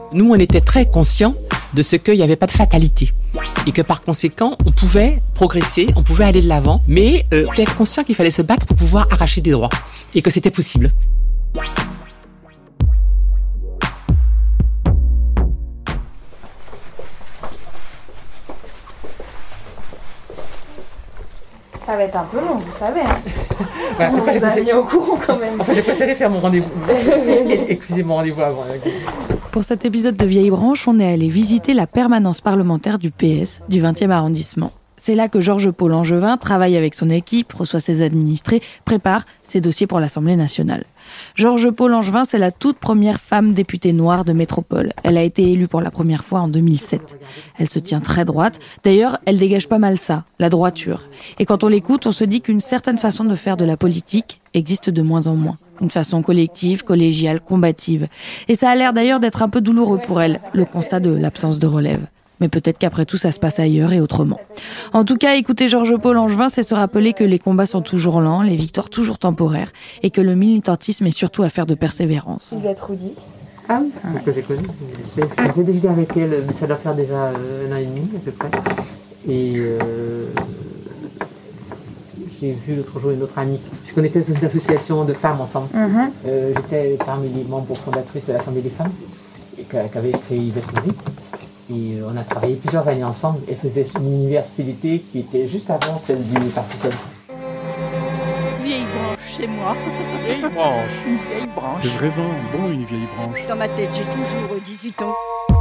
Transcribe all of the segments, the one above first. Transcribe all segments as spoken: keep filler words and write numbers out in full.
Nous, on était très conscients de ce qu'il n'y avait pas de fatalité et que par conséquent, on pouvait progresser, on pouvait aller de l'avant, mais euh, être conscient qu'il fallait se battre pour pouvoir arracher des droits et que c'était possible. Ça va être un peu long, vous savez. Hein. Bah, vous vous avez mis au courant quand même. Enfin, j'ai préféré faire mon rendez-vous. Excusez mon rendez-vous avant. Pour cet épisode de Vieille Branche, on est allé visiter la permanence parlementaire du P S du vingtième arrondissement. C'est là que Georges-Paul Langevin travaille avec son équipe, reçoit ses administrés, prépare ses dossiers pour l'Assemblée nationale. Georges-Paul Langevin, c'est la toute première femme députée noire de métropole. Elle a été élue pour la première fois en deux mille sept. Elle se tient très droite. D'ailleurs, elle dégage pas mal ça, la droiture. Et quand on l'écoute, on se dit qu'une certaine façon de faire de la politique existe de moins en moins. Une façon collective, collégiale, combative. Et ça a l'air d'ailleurs d'être un peu douloureux pour elle, le constat de l'absence de relève. Mais peut-être qu'après tout, ça se passe ailleurs et autrement. En tout cas, écouter Georges-Paul Langevin, c'est se rappeler que les combats sont toujours lents, les victoires toujours temporaires, et que le militantisme est surtout affaire de persévérance. Yvette Roudy. Ah oui, c'est que j'ai connu. J'ai déjeuné avec elle, mais ça doit faire déjà un an et demi à peu près. Et euh, j'ai vu l'autre jour une autre amie. Puisqu'on était dans une association de femmes ensemble. Mm-hmm. Euh, j'étais parmi les membres fondatrices de l'Assemblée des femmes, qu'avait créé Yvette Roudy. Et on a travaillé plusieurs années ensemble. Elle faisait une université d'été qui était juste avant celle du Parti socialiste. Vieille branche chez moi. Vieille branche. Une vieille branche. C'est vraiment bon, une vieille branche. Dans ma tête, j'ai toujours dix-huit ans.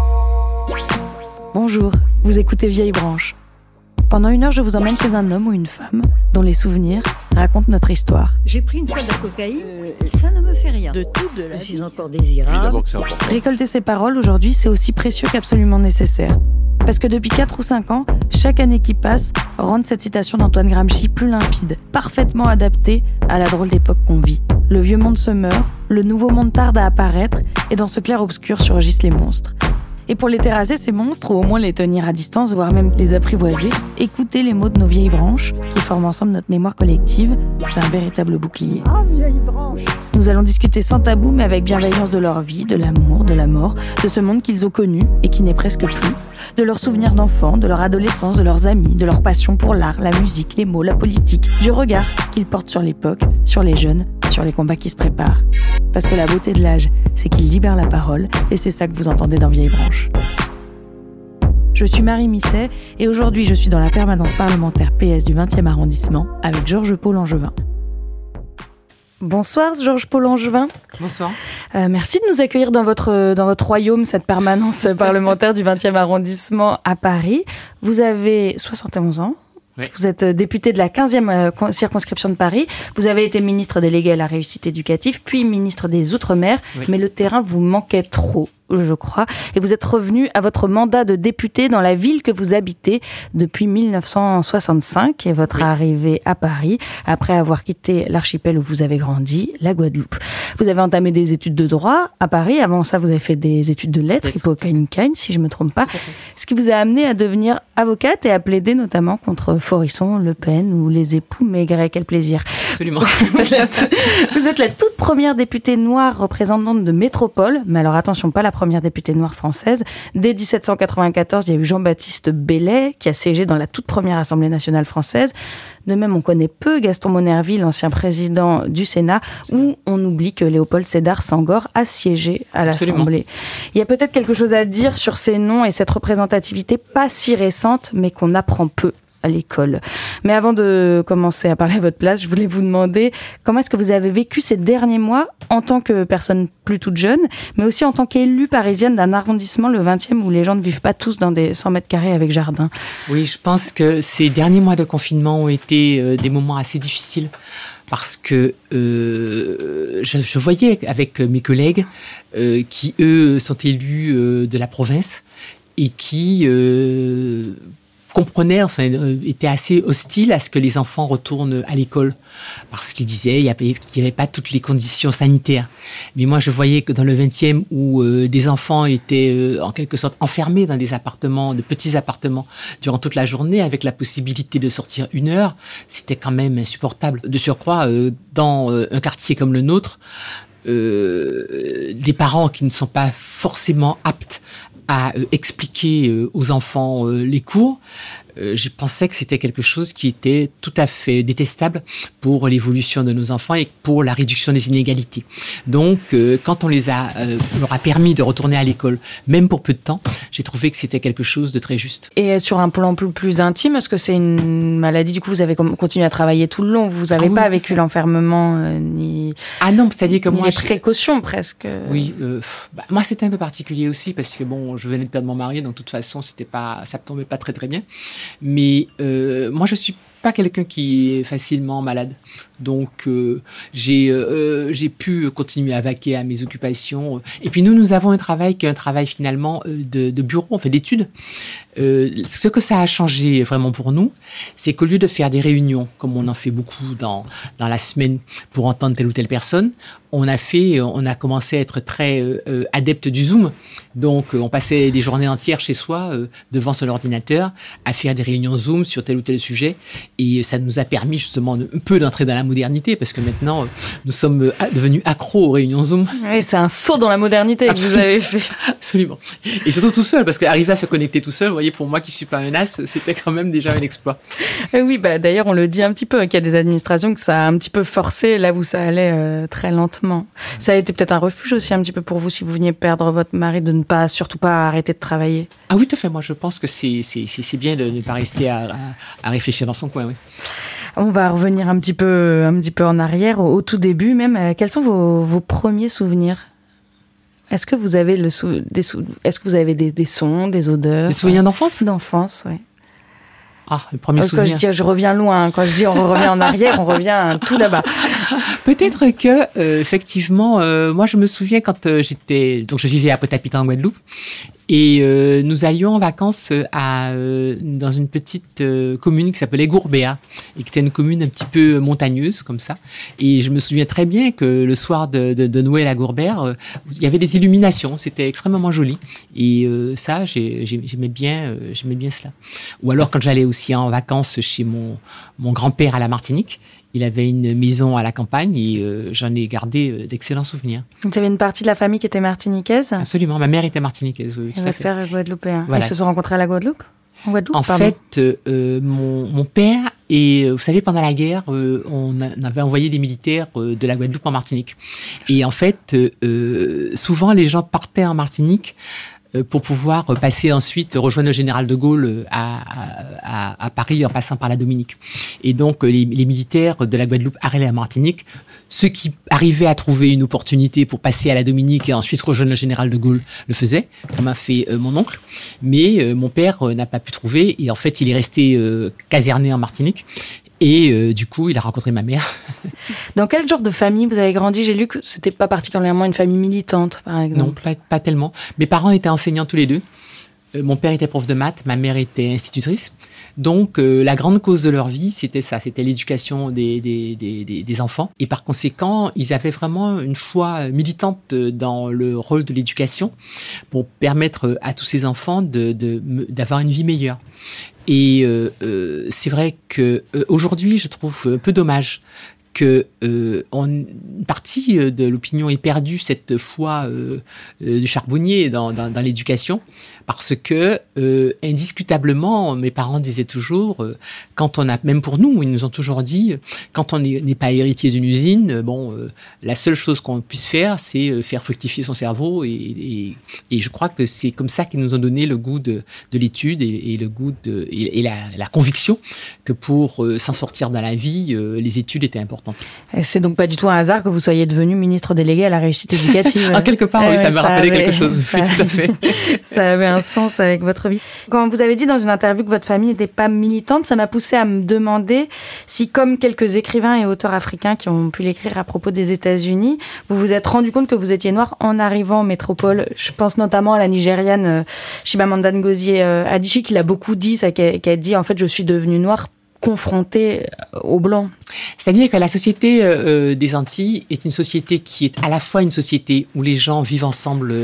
Bonjour, vous écoutez Vieille Branche. Pendant une heure, je vous emmène chez un homme ou une femme dont les souvenirs racontent notre histoire. J'ai pris une fois de la cocaïne, euh, ça ne me fait rien. De tout de la Je suis vie. encore désirable. Évidemment que c'est important. Récolter ces paroles aujourd'hui, c'est aussi précieux qu'absolument nécessaire. Parce que depuis quatre ou cinq ans, chaque année qui passe rend cette citation d'Antoine Gramsci plus limpide, parfaitement adaptée à la drôle d'époque qu'on vit. Le vieux monde se meurt, le nouveau monde tarde à apparaître, et dans ce clair-obscur surgissent les monstres. Et pour les terrasser, ces monstres, ou au moins les tenir à distance, voire même les apprivoiser, écoutez les mots de nos vieilles branches, qui forment ensemble notre mémoire collective, c'est un véritable bouclier. Ah, vieille branche. Nous allons discuter sans tabou, mais avec bienveillance de leur vie, de l'amour, de la mort, de ce monde qu'ils ont connu et qui n'est presque plus, de leurs souvenirs d'enfants, de leur adolescence, de leurs amis, de leur passion pour l'art, la musique, les mots, la politique, du regard qu'ils portent sur l'époque, sur les jeunes, sur les combats qui se préparent. Parce que la beauté de l'âge, c'est qu'il libère la parole, et c'est ça que vous entendez dans Vieille Branche. Je suis Marie Misset, et aujourd'hui je suis dans la permanence parlementaire P S du vingtième arrondissement avec Georges-Paul Langevin. Bonsoir Georges-Paul Langevin. Bonsoir. Euh, merci de nous accueillir dans votre, dans votre royaume, cette permanence parlementaire du vingtième arrondissement à Paris. Vous avez soixante et onze ans. Oui. Vous êtes député de la quinzième circonscription de Paris. Vous avez été ministre délégué à la réussite éducative, puis ministre des Outre-mer. Oui. Mais le terrain vous manquait trop, je crois. Et vous êtes revenu à votre mandat de député dans la ville que vous habitez depuis mille neuf cent soixante-cinq et votre oui. arrivée à Paris après avoir quitté l'archipel où vous avez grandi, la Guadeloupe. Vous avez entamé des études de droit à Paris. Avant ça, vous avez fait des études de lettres, Hippocagne-Cagne, si je ne me trompe pas. Ce qui vous a amené à devenir avocate et à plaider notamment contre Forisson, Le Pen ou les époux Maigret. Quel plaisir. Absolument. Vous êtes, vous êtes la toute première députée noire représentante de métropole. Mais alors attention, pas la première députée noire française. Dès dix-sept cent quatre-vingt-quatorze, il y a eu Jean-Baptiste Bellay qui a siégé dans la toute première Assemblée nationale française. De même, on connaît peu Gaston Monnerville, ancien président du Sénat, où on oublie que Léopold Sédar Senghor a siégé à l'Assemblée. Absolument. Il y a peut-être quelque chose à dire sur ces noms et cette représentativité pas si récente, mais qu'on apprend peu à l'école. Mais avant de commencer à parler à votre place, je voulais vous demander comment est-ce que vous avez vécu ces derniers mois en tant que personne plus toute jeune, mais aussi en tant qu'élue parisienne d'un arrondissement, le vingtième, où les gens ne vivent pas tous dans des cent mètres carrés avec jardin. Oui, je pense que ces derniers mois de confinement ont été euh, des moments assez difficiles parce que euh, je, je voyais avec mes collègues euh, qui, eux, sont élus euh, de la province et qui... Euh, comprenait, enfin, euh, était assez hostile à ce que les enfants retournent à l'école. Parce qu'il disait qu'il n'y avait pas toutes les conditions sanitaires. Mais moi, je voyais que dans le vingtième, où euh, des enfants étaient euh, en quelque sorte enfermés dans des appartements, de petits appartements, durant toute la journée, avec la possibilité de sortir une heure, c'était quand même insupportable. De surcroît, euh, dans euh, un quartier comme le nôtre, Euh, des parents qui ne sont pas forcément apte à euh, expliquer euh, aux enfants euh, les cours. Euh, je pensais que c'était quelque chose qui était tout à fait détestable pour l'évolution de nos enfants et pour la réduction des inégalités. Donc, euh, quand on les a, euh, on leur a permis de retourner à l'école, même pour peu de temps, j'ai trouvé que c'était quelque chose de très juste. Et sur un plan plus, plus intime, est-ce que c'est une maladie, du coup, vous avez continué à travailler tout le long, vous n'avez ah, oui, pas vécu oui. l'enfermement, euh, ni... Ah non, c'est-à-dire que ni moi... les précautions, presque. Oui, euh, bah, moi c'était un peu particulier aussi, parce que bon, je venais de perdre mon mari, donc de toute façon, c'était pas, ça tombait pas très très bien. Mais euh, moi, je suis pas quelqu'un qui est facilement malade. Donc, euh, j'ai, euh, j'ai pu continuer à vaquer à mes occupations. Et puis, nous, nous avons un travail qui est un travail finalement de, de bureau, en fait, d'études. Euh, ce que ça a changé vraiment pour nous, c'est qu'au lieu de faire des réunions, comme on en fait beaucoup dans, dans la semaine pour entendre telle ou telle personne, on a fait, on a commencé à être très euh, adepte du Zoom. Donc, euh, on passait des journées entières chez soi, euh, devant son ordinateur, à faire des réunions Zoom sur tel ou tel sujet. Et ça nous a permis justement un peu d'entrer dans la modernité, parce que maintenant, euh, nous sommes euh, devenus accros aux réunions Zoom. Oui, c'est un saut dans la modernité Absolument. que vous avez fait. Absolument. Et surtout tout seul, parce qu'arriver à se connecter tout seul, vous voyez, pour moi qui suis pas un as, c'était quand même déjà un exploit. Oui, bah d'ailleurs, on le dit un petit peu, qu'il y a des administrations que ça a un petit peu forcé là où ça allait euh, très lentement. Ça a été peut-être un refuge aussi un petit peu pour vous, si vous veniez perdre votre mari, de ne pas, surtout pas arrêter de travailler. Ah oui, tout à fait. Moi, je pense que c'est, c'est, c'est, c'est bien de ne pas rester à, à, à réfléchir dans son coin, oui. On va revenir un petit peu, un petit peu en arrière, au, au tout début même. Quels sont vos, vos premiers souvenirs ? Est-ce que vous avez le sou, des sou, est-ce que vous avez des, des sons, des odeurs ? Des souvenirs d'enfance ? D'enfance, oui. Ah, le premier Parce souvenir. Quand je dis je reviens loin, quand je dis on revient en arrière, on revient tout là-bas. Peut-être que, euh, effectivement, euh, moi je me souviens quand euh, j'étais, donc je vivais à Pointe-à-Pitre en Guadeloupe, et euh, nous allions en vacances à, euh, dans une petite euh, commune qui s'appelait Gourbéa, et qui était une commune un petit peu montagneuse comme ça. Et je me souviens très bien que le soir de, de, de Noël à Gourbéa, euh, il y avait des illuminations, c'était extrêmement joli. Et euh, ça, j'ai, j'aimais bien, euh, j'aimais bien cela. Ou alors quand j'allais aussi en vacances chez mon mon grand-père à la Martinique. Il avait une maison à la campagne et euh, j'en ai gardé euh, d'excellents souvenirs. Donc, tu avais une partie de la famille qui était martiniquaise ? Absolument. Ma mère était martiniquaise, oui, et tout votre à fait. père est guadeloupéen. Voilà. Ils se sont rencontrés à la Guadeloupe ? En Guadeloupe, En pardon. fait, euh, mon, mon père, et vous savez, pendant la guerre, euh, on, a, on avait envoyé des militaires euh, de la Guadeloupe en Martinique. Et en fait, euh, souvent, les gens partaient en Martinique pour pouvoir passer ensuite, rejoindre le général de Gaulle à, à, à Paris en passant par la Dominique. Et donc, les, les militaires de la Guadeloupe allaient à Martinique. Ceux qui arrivaient à trouver une opportunité pour passer à la Dominique et ensuite rejoindre le général de Gaulle le faisaient, comme a fait euh, mon oncle. Mais euh, mon père euh, n'a pas pu trouver et en fait, il est resté euh, caserné en Martinique. Et euh, du coup, il a rencontré ma mère. Dans quel genre de famille vous avez grandi ? J'ai lu que c'était pas particulièrement une famille militante, par exemple. Non, pas, pas tellement. Mes parents étaient enseignants tous les deux. Euh, mon père était prof de maths, ma mère était institutrice. Donc, euh, la grande cause de leur vie, c'était ça, c'était l'éducation des, des, des, des, des enfants. Et par conséquent, ils avaient vraiment une foi militante dans le rôle de l'éducation pour permettre à tous ces enfants de, de, d'avoir une vie meilleure. Et euh, euh, c'est vrai que euh, aujourd'hui, je trouve un peu dommage que euh, on, une partie de l'opinion ait perdu cette foi euh, euh, du charbonnier dans, dans, dans l'éducation, parce que euh, indiscutablement, mes parents disaient toujours, euh, quand on a, même pour nous, ils nous ont toujours dit, quand on n'est pas héritier d'une usine, bon, euh, la seule chose qu'on puisse faire, c'est faire fructifier son cerveau, et, et, et je crois que c'est comme ça qu'ils nous ont donné le goût de, de l'étude et, et le goût de, et, et la, la conviction que pour euh, s'en sortir dans la vie, euh, les études étaient importantes. Et c'est donc pas du tout un hasard que vous soyez devenu ministre délégué à la réussite éducative. En quelque part, oui, ça m'a rappelé avait, quelque chose. Ça, oui, tout à fait. Ça avait un sens avec votre vie. Quand vous avez dit dans une interview que votre famille n'était pas militante, ça m'a poussé à me demander si, comme quelques écrivains et auteurs africains qui ont pu l'écrire à propos des États-Unis, vous vous êtes rendu compte que vous étiez noir en arrivant en métropole. Je pense notamment à la Nigériane euh, Chimamanda Ngozi euh, Adichie, qui l'a beaucoup dit, ça, qui a, qui a dit en fait je suis devenue noire confrontée aux Blancs. C'est-à-dire que la société euh, des Antilles est une société qui est à la fois une société où les gens vivent ensemble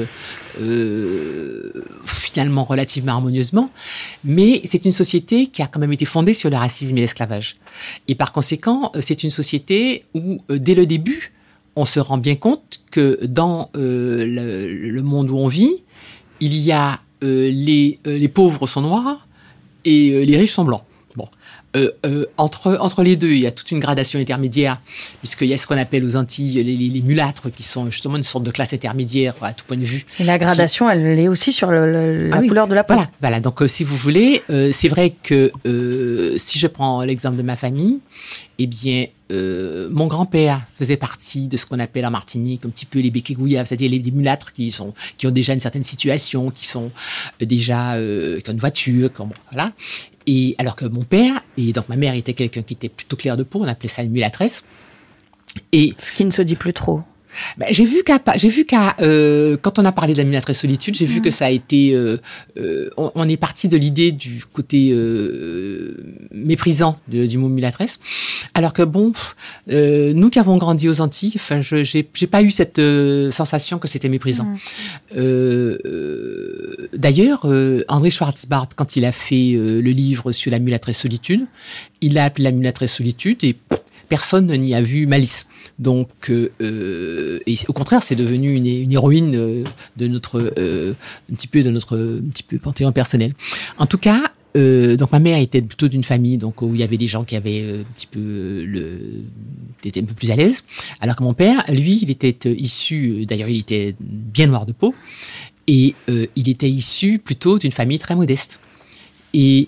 euh, finalement relativement harmonieusement, mais c'est une société qui a quand même été fondée sur le racisme et l'esclavage. Et par conséquent, c'est une société où, euh, dès le début, on se rend bien compte que dans euh, le, le monde où on vit, il y a euh, les, euh, les pauvres sont noirs et euh, les riches sont blancs. Bon. Euh, euh, entre, entre les deux, il y a toute une gradation intermédiaire, puisqu'il y a ce qu'on appelle aux Antilles les, les, les mulâtres, qui sont justement une sorte de classe intermédiaire à tout point de vue. Et la gradation, qui... elle est aussi sur le, le, la ah, couleur oui. de la peau. Voilà, voilà. Donc, euh, si vous voulez, euh, c'est vrai que euh, si je prends l'exemple de ma famille, eh bien, euh, mon grand-père faisait partie de ce qu'on appelle en Martinique un petit peu les békégouillas, c'est-à-dire les, les mulâtres qui, sont, qui ont déjà une certaine situation, qui sont déjà euh, qui ont une voiture, qui ont, voilà. Et alors que mon père, et donc ma mère était quelqu'un qui était plutôt clair de peau, on appelait ça une mulâtresse. Et ce qui ne se dit plus trop. Ben, j'ai vu qu'à, j'ai vu qu'à euh, quand on a parlé de la mulâtresse solitude, j'ai mmh. vu que ça a été, euh, euh, on, on est parti de l'idée du côté euh, méprisant de, du mot mulâtresse, alors que bon, euh, nous qui avons grandi aux Antilles, enfin, je, j'ai, j'ai pas eu cette euh, sensation que c'était méprisant. Mmh. Euh, euh, d'ailleurs, euh, André Schwartzbart, quand il a fait euh, le livre sur la mulâtresse solitude, il l'a appelé la mulâtresse solitude et personne n'y a vu malice. Donc, euh, et au contraire, c'est devenu une, une héroïne euh, de notre, euh, un petit peu de notre, un petit peu panthéon personnel. En tout cas, euh, donc ma mère était plutôt d'une famille donc où il y avait des gens qui avaient euh, un petit peu euh, le, étaient un peu plus à l'aise. Alors que mon père, lui, il était euh, issu, d'ailleurs, il était bien noir de peau et euh, il était issu plutôt d'une famille très modeste. Et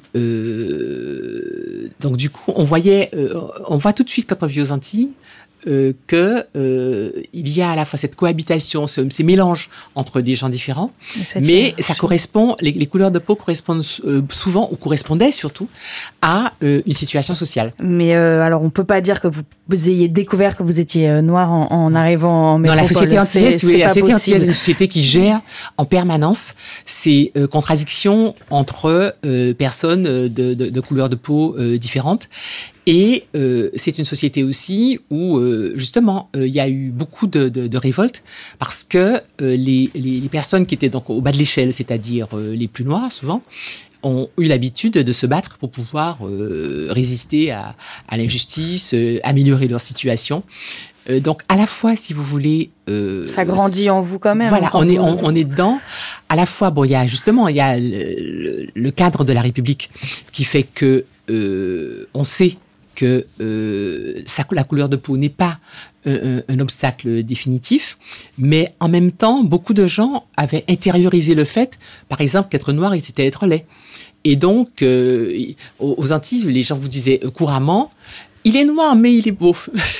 euh, donc du coup, on voyait, euh, on voit tout de suite quand on vit aux Antilles euh, que euh, il y a à la fois cette cohabitation, ce, ces mélanges entre des gens différents, mais ça correspond, les, les couleurs de peau correspondent euh, souvent ou correspondaient surtout à euh, une situation sociale. Mais euh, alors, on peut pas dire que vous, vous ayez découvert que vous étiez euh, noir en, en arrivant en métropole. Non, la société antillaise, c'est, oui, c'est la pas société possible. antillaise est une société qui gère en permanence ces euh, contradictions entre euh, personnes de, de, de couleurs de peau euh, différentes. Et euh, c'est une société aussi où euh, justement il euh, y a eu beaucoup de, de, de révoltes parce que euh, les, les, les personnes qui étaient donc au bas de l'échelle, c'est-à-dire euh, les plus noirs souvent, ont eu l'habitude de se battre pour pouvoir euh, résister à, à l'injustice, euh, améliorer leur situation. Euh, donc à la fois, si vous voulez, euh, ça grandit en vous quand même. Voilà, quand on vous... est on, on est dedans. À la fois, bon, il y a justement il y a le, le cadre de la République qui fait que euh, on sait que euh, ça, la couleur de peau n'est pas euh, un, un obstacle définitif, mais en même temps, beaucoup de gens avaient intériorisé le fait, par exemple, qu'être noir, c'était être laid. Et donc, euh, aux, aux Antilles, les gens vous disaient euh, couramment, il est noir, mais il est beau.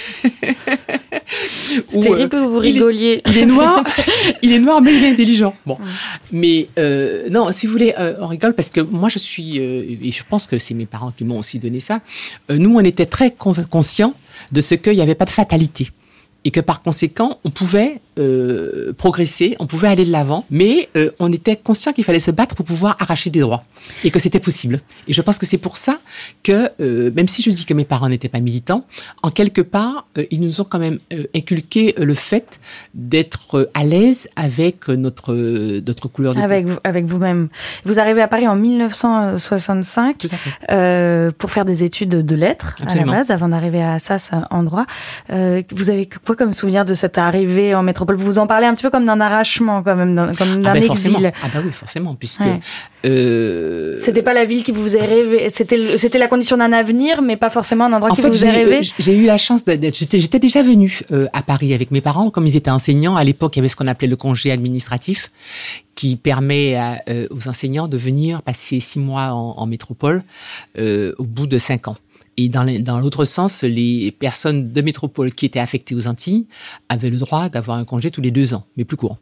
C'est Ou, terrible que vous rigoliez. Il est, il est noir, il est noir, mais il est intelligent. Bon, mmh. mais euh, non, si vous voulez, euh, on rigole parce que moi je suis, euh, et je pense que c'est mes parents qui m'ont aussi donné ça. Euh, nous, on était très con- conscients de ce qu'il n'y avait pas de fatalité et que par conséquent, on pouvait euh, progresser, on pouvait aller de l'avant, mais euh, on était conscient qu'il fallait se battre pour pouvoir arracher des droits et que c'était possible. Et je pense que c'est pour ça que, euh, même si je dis que mes parents n'étaient pas militants, en quelque part, euh, ils nous ont quand même euh, inculqué euh, le fait d'être euh, à l'aise avec notre euh, notre couleur de peau. Avec vous, avec vous-même. Vous arrivez à Paris en dix-neuf cent soixante-cinq Tout à fait. Euh, pour faire des études de lettres. Absolument. À la base, avant d'arriver à Assas en droit. Euh, vous avez quoi comme souvenir de cette arrivée en métropole? Vous vous en parlez un petit peu comme d'un arrachement, quand même, d'un, comme d'un ah ben exil. Forcément. Ah bah oui, forcément, puisque ouais. euh... c'était pas la ville qui vous est rêvé, c'était c'était la condition d'un avenir, mais pas forcément un endroit en qui fait, vous est rêvé. Euh, j'ai eu la chance d'être, j'étais, j'étais déjà venue euh, à Paris avec mes parents, comme ils étaient enseignants. À l'époque, il y avait ce qu'on appelait le congé administratif, qui permet à, euh, aux enseignants de venir passer six mois en, en métropole euh, au bout de cinq ans. Et dans, les, dans l'autre sens, les personnes de métropole qui étaient affectées aux Antilles avaient le droit d'avoir un congé tous les deux ans, mais plus court.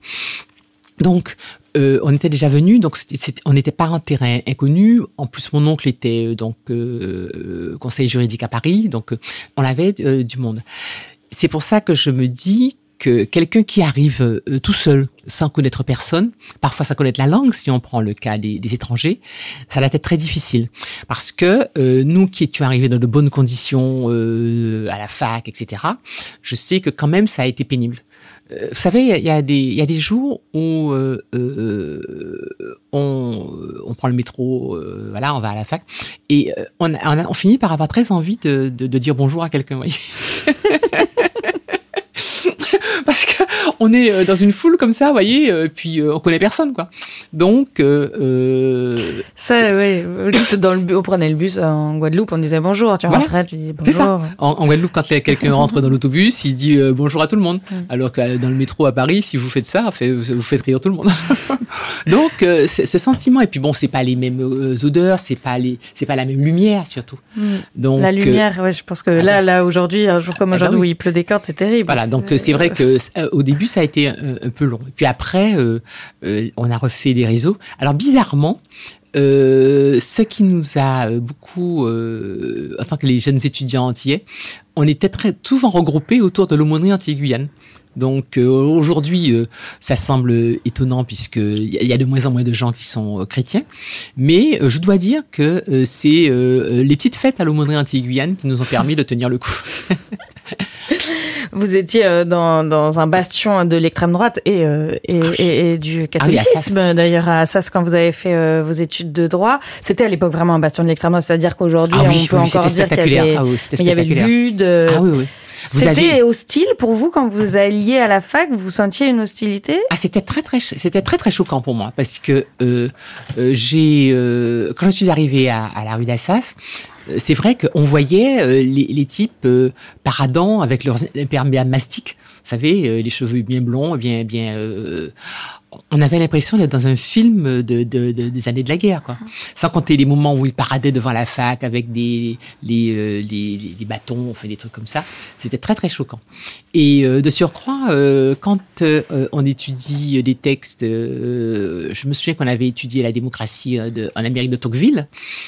Donc, euh, on était déjà venus, donc c'était, c'était, on n'était pas en terrain inconnu. En plus, mon oncle était donc euh, conseiller juridique à Paris, donc euh, on avait euh, du monde. C'est pour ça que je me dis que quelqu'un qui arrive euh, tout seul, sans connaître personne, parfois sans connaître la langue, si on prend le cas des, des étrangers, ça va être très difficile. Parce que euh, nous qui étions arrivés dans de bonnes conditions euh, à la fac, et cetera, je sais que quand même ça a été pénible. Euh, vous savez, il y a des il y a des jours où euh, euh, on on prend le métro, euh, voilà, on va à la fac, et euh, on, on, a, on finit par avoir très envie de de, de dire bonjour à quelqu'un. Vous voyez. parce que on est dans une foule comme ça, vous voyez, euh, puis euh, on connaît personne, quoi. Donc, euh, euh, ça, oui. Dans le, on prenait le bus en Guadeloupe, on disait bonjour. Tu voilà. rentrais, tu dis bonjour. C'est ça. En, en Guadeloupe, quand quelqu'un rentre dans l'autobus, il dit euh, bonjour à tout le monde. Mm. Alors que dans le métro à Paris, si vous faites ça, fait, vous faites rire tout le monde. Donc, euh, ce sentiment. Et puis bon, c'est pas les mêmes euh, odeurs, c'est pas les, c'est pas la même lumière surtout. Mm. Donc la lumière, euh, ouais, je pense que là, ah, là aujourd'hui, un jour comme aujourd'hui ah bah oui. où il pleut des cordes, c'est terrible. Voilà. Donc c'est, c'est vrai que euh, au début, ça a été un, un peu long. Et puis après, euh, euh, on a refait des réseaux. Alors bizarrement. Euh, ce qui nous a beaucoup, euh, en tant que les jeunes étudiants antillais, on était très souvent regroupés autour de l'aumônerie Antilles-Guyane. Donc euh, aujourd'hui, euh, ça semble étonnant puisqu'il y a de moins en moins de gens qui sont euh, chrétiens. Mais euh, je dois dire que euh, c'est euh, les petites fêtes à l'aumônerie Antilles-Guyane qui nous ont permis de tenir le coup. Vous étiez euh, dans, dans un bastion de l'extrême droite et, euh, et, ah oui. et, et du catholicisme, ah oui, d'ailleurs, à Assas, quand vous avez fait euh, vos études de droit. C'était à l'époque vraiment un bastion de l'extrême droite, c'est-à-dire qu'aujourd'hui, ah oui, on peut oui, encore dire qu'il y avait, ah oui, il y avait le but. Euh, ah oui, oui. Vous c'était avez... hostile pour vous quand vous alliez à la fac, vous sentiez une hostilité ? Ah, c'était très très c'était très très choquant pour moi parce que euh, euh, j'ai euh, quand je suis arrivée à, à la rue d'Assas, c'est vrai qu'on voyait euh, les, les types euh, paradant avec leurs imperméables mastiques, vous savez, euh, les cheveux bien blonds, bien bien. Euh, on avait l'impression d'être dans un film de, de, de des années de la guerre, quoi. Sans compter les moments où ils paradaient devant la fac avec des les euh, les, les, les bâtons, on fait des trucs comme ça. C'était très très choquant. Et euh, de surcroît, euh, quand euh, on étudie des textes, euh, je me souviens qu'on avait étudié la démocratie de, en Amérique de Tocqueville.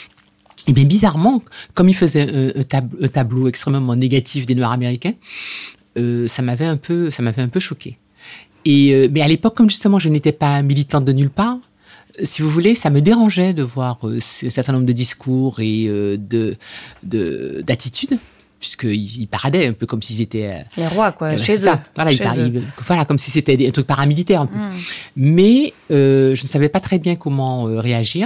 Et bien bizarrement, comme il faisait un, un, tab- un tableau extrêmement négatif des Noirs américains, euh, ça m'avait un peu, ça m'avait un peu choqué. Et euh, mais à l'époque, comme justement je n'étais pas militante de nulle part, si vous voulez, ça me dérangeait de voir euh, un certain nombre de discours et euh, de, de d'attitudes, puisqu'ils ils paradaient un peu comme s'ils étaient euh, les rois, quoi, euh, chez eux. Ça, voilà, chez ils par- eux. Ils, voilà, comme si c'était des, un truc paramilitaire un peu. Mm. Mais euh, je ne savais pas très bien comment euh, réagir.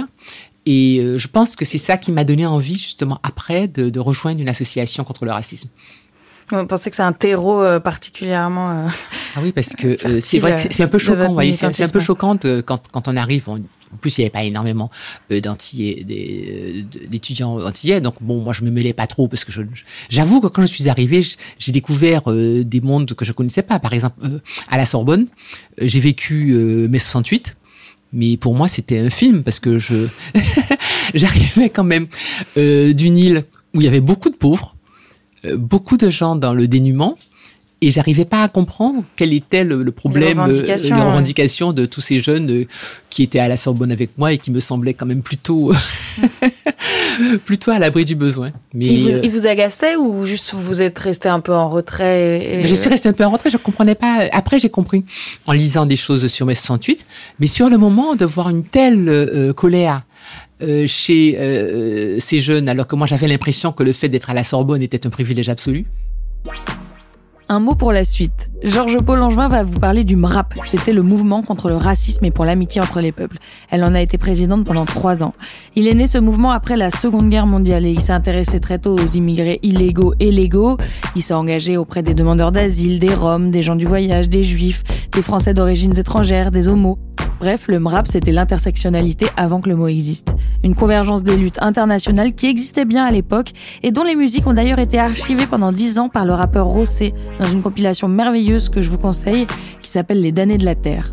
Et euh, je pense que c'est ça qui m'a donné envie, justement, après, de, de rejoindre une association contre le racisme. Vous pensez que c'est un terreau euh, particulièrement euh, Ah oui, parce que euh, c'est vrai que c'est, c'est un peu choquant, vous voyez, c'est, c'est un peu choquant de, quand, quand on arrive. On, en plus, il n'y avait pas énormément euh, d'antillais, des, d'étudiants antillais, donc bon, moi je me mêlais pas trop parce que je, j'avoue que quand je suis arrivée, j'ai découvert euh, des mondes que je connaissais pas. Par exemple, euh, à la Sorbonne, euh, j'ai vécu euh, mai soixante-huit. Mais pour moi, c'était un film parce que je j'arrivais quand même euh, d'une île où il y avait beaucoup de pauvres, euh, beaucoup de gens dans le dénuement, et j'arrivais pas à comprendre quel était le, le problème, les revendications, euh, les revendications ouais. de tous ces jeunes euh, qui étaient à la Sorbonne avec moi et qui me semblaient quand même plutôt plutôt à l'abri du besoin. Mais il vous, euh, il vous agaçait ou juste vous êtes resté un peu en retrait et... Je suis resté un peu en retrait, je comprenais pas. Après, j'ai compris en lisant des choses sur mai soixante-huit, mais sur le moment de voir une telle euh, colère euh, chez euh, ces jeunes, alors que moi j'avais l'impression que le fait d'être à la Sorbonne était un privilège absolu. Un mot pour la suite. Georges-Paul Langevin va vous parler du M R A P. C'était le mouvement contre le racisme et pour l'amitié entre les peuples. Elle en a été présidente pendant trois ans. Il est né ce mouvement après la Seconde Guerre mondiale et il s'est intéressé très tôt aux immigrés illégaux et légaux. Il s'est engagé auprès des demandeurs d'asile, des Roms, des gens du voyage, des Juifs, des Français d'origine étrangère, des homos. Bref, le M R A P, c'était l'intersectionnalité avant que le mot existe. Une convergence des luttes internationales qui existait bien à l'époque et dont les musiques ont d'ailleurs été archivées pendant dix ans par le rappeur Rossé dans une compilation merveilleuse que je vous conseille qui s'appelle Les damnés de la terre.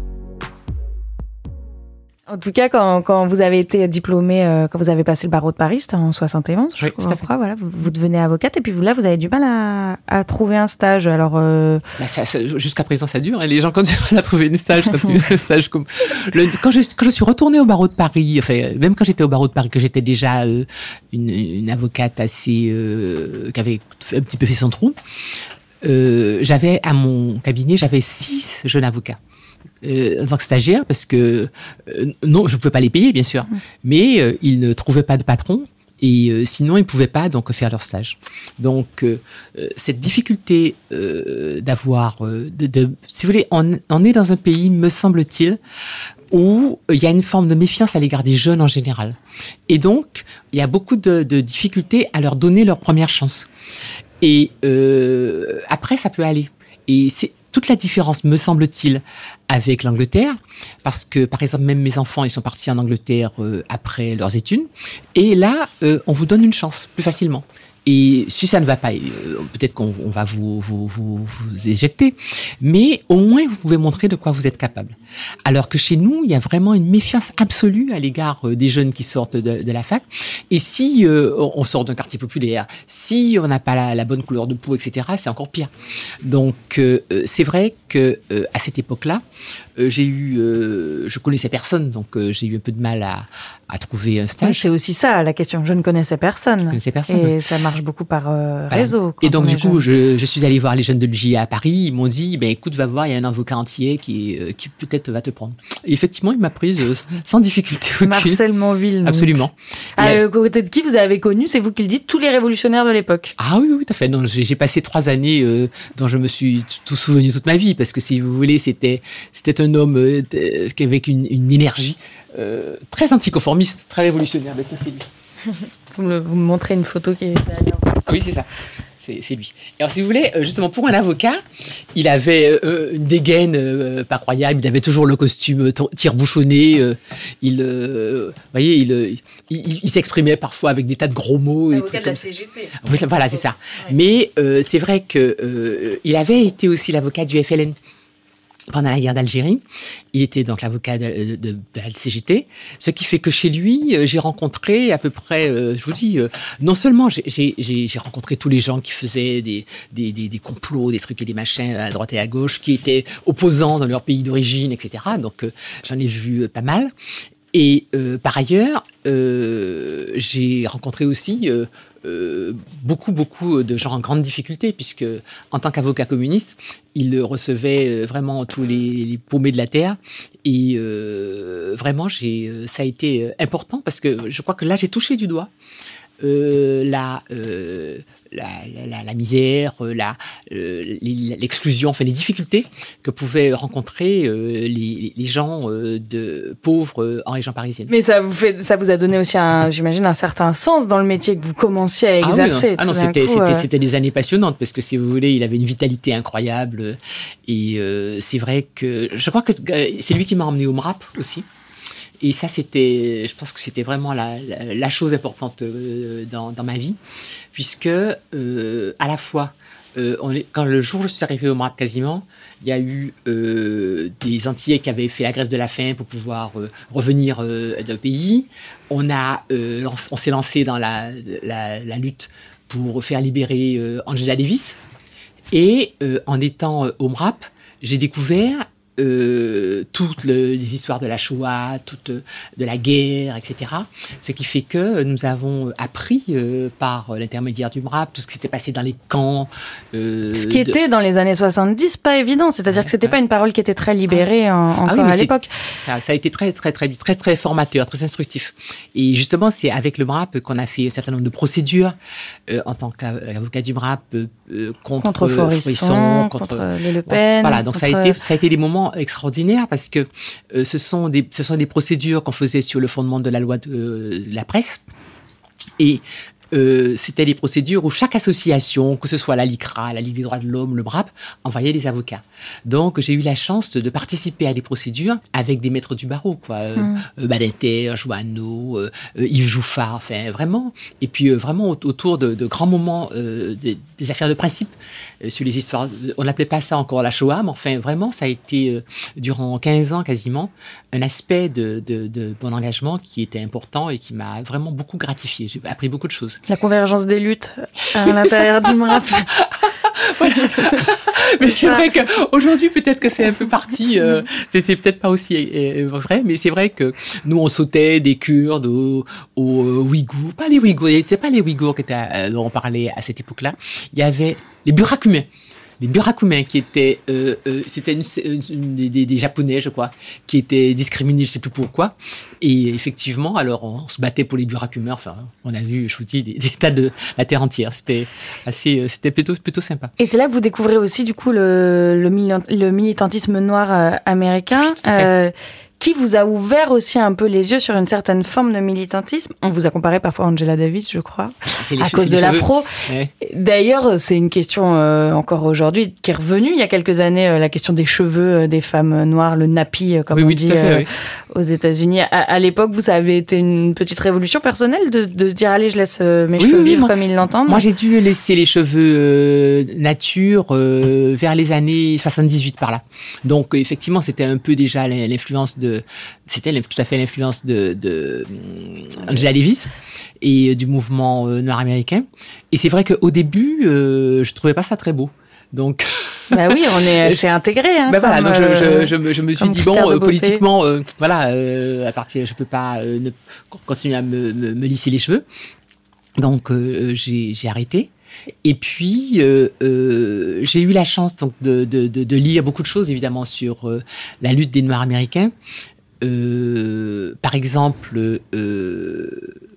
En tout cas, quand, quand vous avez été diplômée, euh, quand vous avez passé le barreau de Paris, c'était en soixante et onze, oui, je crois, voilà, vous, vous devenez avocate et puis vous, là, vous avez du mal à, à trouver un stage. Alors, euh... bah ça, ça, jusqu'à présent, ça dure. Hein, les gens quand on a trouvé un stage, quand, un stage comme le, quand je quand je suis retournée au barreau de Paris, enfin même quand j'étais au barreau de Paris, que j'étais déjà euh, une, une avocate assez euh, qui avait un petit peu fait son trou, euh, j'avais à mon cabinet, j'avais six jeunes avocats. Euh, en tant que stagiaire, parce que euh, non, je ne pouvais pas les payer, bien sûr, mmh. mais euh, ils ne trouvaient pas de patron et euh, sinon ils ne pouvaient pas donc faire leur stage. Donc euh, cette difficulté euh, d'avoir, euh, de, de, si vous voulez, on, on est dans un pays, me semble-t-il, où il y a une forme de méfiance à l'égard des jeunes en général, et donc il y a beaucoup de, de difficultés à leur donner leur première chance. Et euh, après, ça peut aller. Et c'est toute la différence, me semble-t-il, avec l'Angleterre, parce que, par exemple, même mes enfants, ils sont partis en Angleterre euh, après leurs études, et là, euh, on vous donne une chance plus facilement. Et si ça ne va pas, euh, peut-être qu'on on va vous, vous, vous, vous éjecter, mais au moins vous pouvez montrer de quoi vous êtes capable. Alors que chez nous, il y a vraiment une méfiance absolue à l'égard euh, des jeunes qui sortent de, de la fac. Et si euh, on sort d'un quartier populaire, si on n'a pas la, la bonne couleur de peau, et cetera, c'est encore pire. Donc euh, c'est vrai que euh, à cette époque-là, euh, j'ai eu, euh, je connaissais personne, donc euh, j'ai eu un peu de mal à, à trouver un stage. Oui, c'est aussi ça la question. Je ne connaissais personne. Je connaissais personne. Et ça marche beaucoup par euh, Voilà. réseau. Et donc du coup, je, je suis allé voir les jeunes de l'U J A à Paris. Ils m'ont dit, ben écoute, va voir, il y a un avocat entier qui, euh, qui peut-être va te prendre. Et effectivement, il m'a prise euh, sans difficulté aucune. Marcel Monville. Donc. Absolument. À Et, euh, côté de qui vous avez connu, c'est vous qui le dites, tous les révolutionnaires de l'époque. Ah oui, oui, tout à fait. Donc, j'ai, j'ai passé trois années euh, dont je me suis t- tout souvenu toute ma vie, parce que si vous voulez, c'était c'était un homme euh, t- avec une, une énergie euh, très anticonformiste, très révolutionnaire. Ben, ça, c'est lui. Vous me, vous me montrez une photo qui est derrière. Ah oui, c'est ça. C'est, c'est lui. Et alors, si vous voulez, justement, pour un avocat, il avait euh, une dégaine euh, pas croyable. Il avait toujours le costume t- tire-bouchonné. Euh, il, euh, vous voyez, il, il, il, il s'exprimait parfois avec des tas de gros mots. Et L'avocat trucs de la comme ça. C G T. Oui, voilà, c'est ça. Ouais. Mais euh, c'est vrai que euh, il avait été aussi l'avocat du F L N pendant la guerre d'Algérie. Il était donc l'avocat de, de, de la C G T, ce qui fait que chez lui, euh, j'ai rencontré à peu près, euh, je vous dis, euh, non seulement j'ai, j'ai, j'ai, j'ai rencontré tous les gens qui faisaient des, des, des, des complots, des trucs et des machins à droite et à gauche, qui étaient opposants dans leur pays d'origine, et cetera. Donc euh, j'en ai vu euh, pas mal. Et euh, par ailleurs, euh, j'ai rencontré aussi euh, euh, beaucoup, beaucoup de gens en grande difficulté, puisque en tant qu'avocat communiste, il recevait vraiment tous les, les paumés de la terre. Et euh, vraiment, j'ai, ça a été important, parce que je crois que là, j'ai touché du doigt Euh, la, euh, la, la, la misère, la, euh, l'exclusion, enfin les difficultés que pouvaient rencontrer euh, les, les gens euh, de, pauvres euh, en région parisienne. Mais ça vous, fait, ça vous a donné aussi, un, j'imagine, un certain sens dans le métier que vous commenciez à exercer. Ah oui, non, ah non c'était, coup, c'était, euh... c'était des années passionnantes, parce que si vous voulez, il avait une vitalité incroyable. Et euh, c'est vrai que je crois que c'est lui qui m'a emmené au M R A P aussi. Et ça, c'était, je pense que c'était vraiment la, la, la chose importante euh, dans, dans ma vie, puisque euh, à la fois, euh, on est, quand le jour où je suis arrivé au M R A P quasiment, il y a eu euh, des Antillais qui avaient fait la grève de la faim pour pouvoir euh, revenir euh, dans le pays. On, a, euh, lance, on s'est lancé dans la, la, la lutte pour faire libérer euh, Angela Davis. Et euh, en étant au M R A P, j'ai découvert Euh, toutes le, les histoires de la Shoah, toute de la guerre, et cetera. Ce qui fait que nous avons appris euh, par l'intermédiaire du M R A P tout ce qui s'était passé dans les camps. Euh, ce qui de... était dans les années soixante-dix pas évident, c'est-à-dire ouais, que c'était ouais. pas une parole qui était très libérée ah. en, encore ah oui, à l'époque. Ça a été très très très très très formateur, très instructif. Et justement, c'est avec le M R A P qu'on a fait un certain nombre de procédures euh, en tant qu'avocat du M R A P euh, contre, contre Forisson, contre, contre les Le Pen. Voilà, donc contre... ça a été ça a été des moments extraordinaire, parce que euh, ce sont des ce sont des procédures qu'on faisait sur le fondement de la loi de, euh, de la presse, et euh, c'était des procédures où chaque association, que ce soit la LICRA, la Ligue des droits de l'homme, le M R A P, envoyait des avocats. Donc j'ai eu la chance de, de participer à des procédures avec des maîtres du barreau, quoi. Mm. Euh, Badinter, Joanneau, euh, Yves Jouffard, enfin vraiment. Et puis euh, vraiment autour de, de grands moments euh, des, des affaires de principe euh, sur les histoires. On n'appelait pas ça encore la Shoah, mais enfin vraiment ça a été euh, durant quinze ans quasiment un aspect de, de, de bon engagement qui était important et qui m'a vraiment beaucoup gratifié. J'ai appris beaucoup de choses. La convergence des luttes à l'intérieur du M R A P. Voilà, c'est mais c'est vrai qu'aujourd'hui, peut-être que c'est un peu parti, euh, c'est, c'est peut-être pas aussi euh, vrai, mais c'est vrai que nous, on sautait des Kurdes aux, aux Ouïghours, pas les Ouïghours, c'est pas les Ouïghours qui étaient, euh, dont on parlait à cette époque-là, il y avait les Burakumiens. Les Burakumiens qui étaient, euh, euh, c'était une, une, une des, des, des Japonais, je crois, qui étaient discriminés, je sais plus pourquoi. Et effectivement, alors on, on se battait pour les Burakumiens. Enfin, on a vu, je vous dis, des, des tas de la terre entière. C'était assez, c'était plutôt, plutôt sympa. Et c'est là que vous découvrez aussi du coup le, le, militant, le militantisme noir euh, américain. Oui, tout à fait. Euh, qui vous a ouvert aussi un peu les yeux sur une certaine forme de militantisme. On vous a comparé parfois à Angela Davis, je crois, C'est les à cheveux, cause c'est de les l'afro. Ouais. D'ailleurs, c'est une question euh, encore aujourd'hui qui est revenue il y a quelques années, euh, la question des cheveux euh, des femmes noires, le nappy, euh, comme Oui, on oui, dit tout à fait, euh, oui. aux États-Unis. À, à l'époque, vous, ça avait été une petite révolution personnelle de, de se dire, allez, je laisse euh, mes Oui, cheveux oui, vivre moi- comme ils l'entendent. Moi, j'ai dû laisser les cheveux euh, nature euh, vers les années soixante-dix-huit par là. Donc, euh, effectivement, c'était un peu déjà l'influence de, c'était l'inf- tout à fait l'influence de, de euh, Angela Davis et euh, du mouvement euh, noir américain. Et c'est vrai qu'au début, euh, je trouvais pas ça très beau. Donc, Bah oui, on est assez intégré. Hein, ben voilà, comme, donc je, euh, je, je, me- je me suis comme dit critère bon, de euh, beauté. politiquement, euh, voilà, euh, à partir, je peux pas euh, ne, continuer à me, me, me lisser les cheveux. Donc, euh, j'ai j'ai arrêté. Et puis, euh, euh, j'ai eu la chance donc de, de, de, de lire beaucoup de choses, évidemment, sur euh, la lutte des Noirs américains. Euh, par exemple, euh,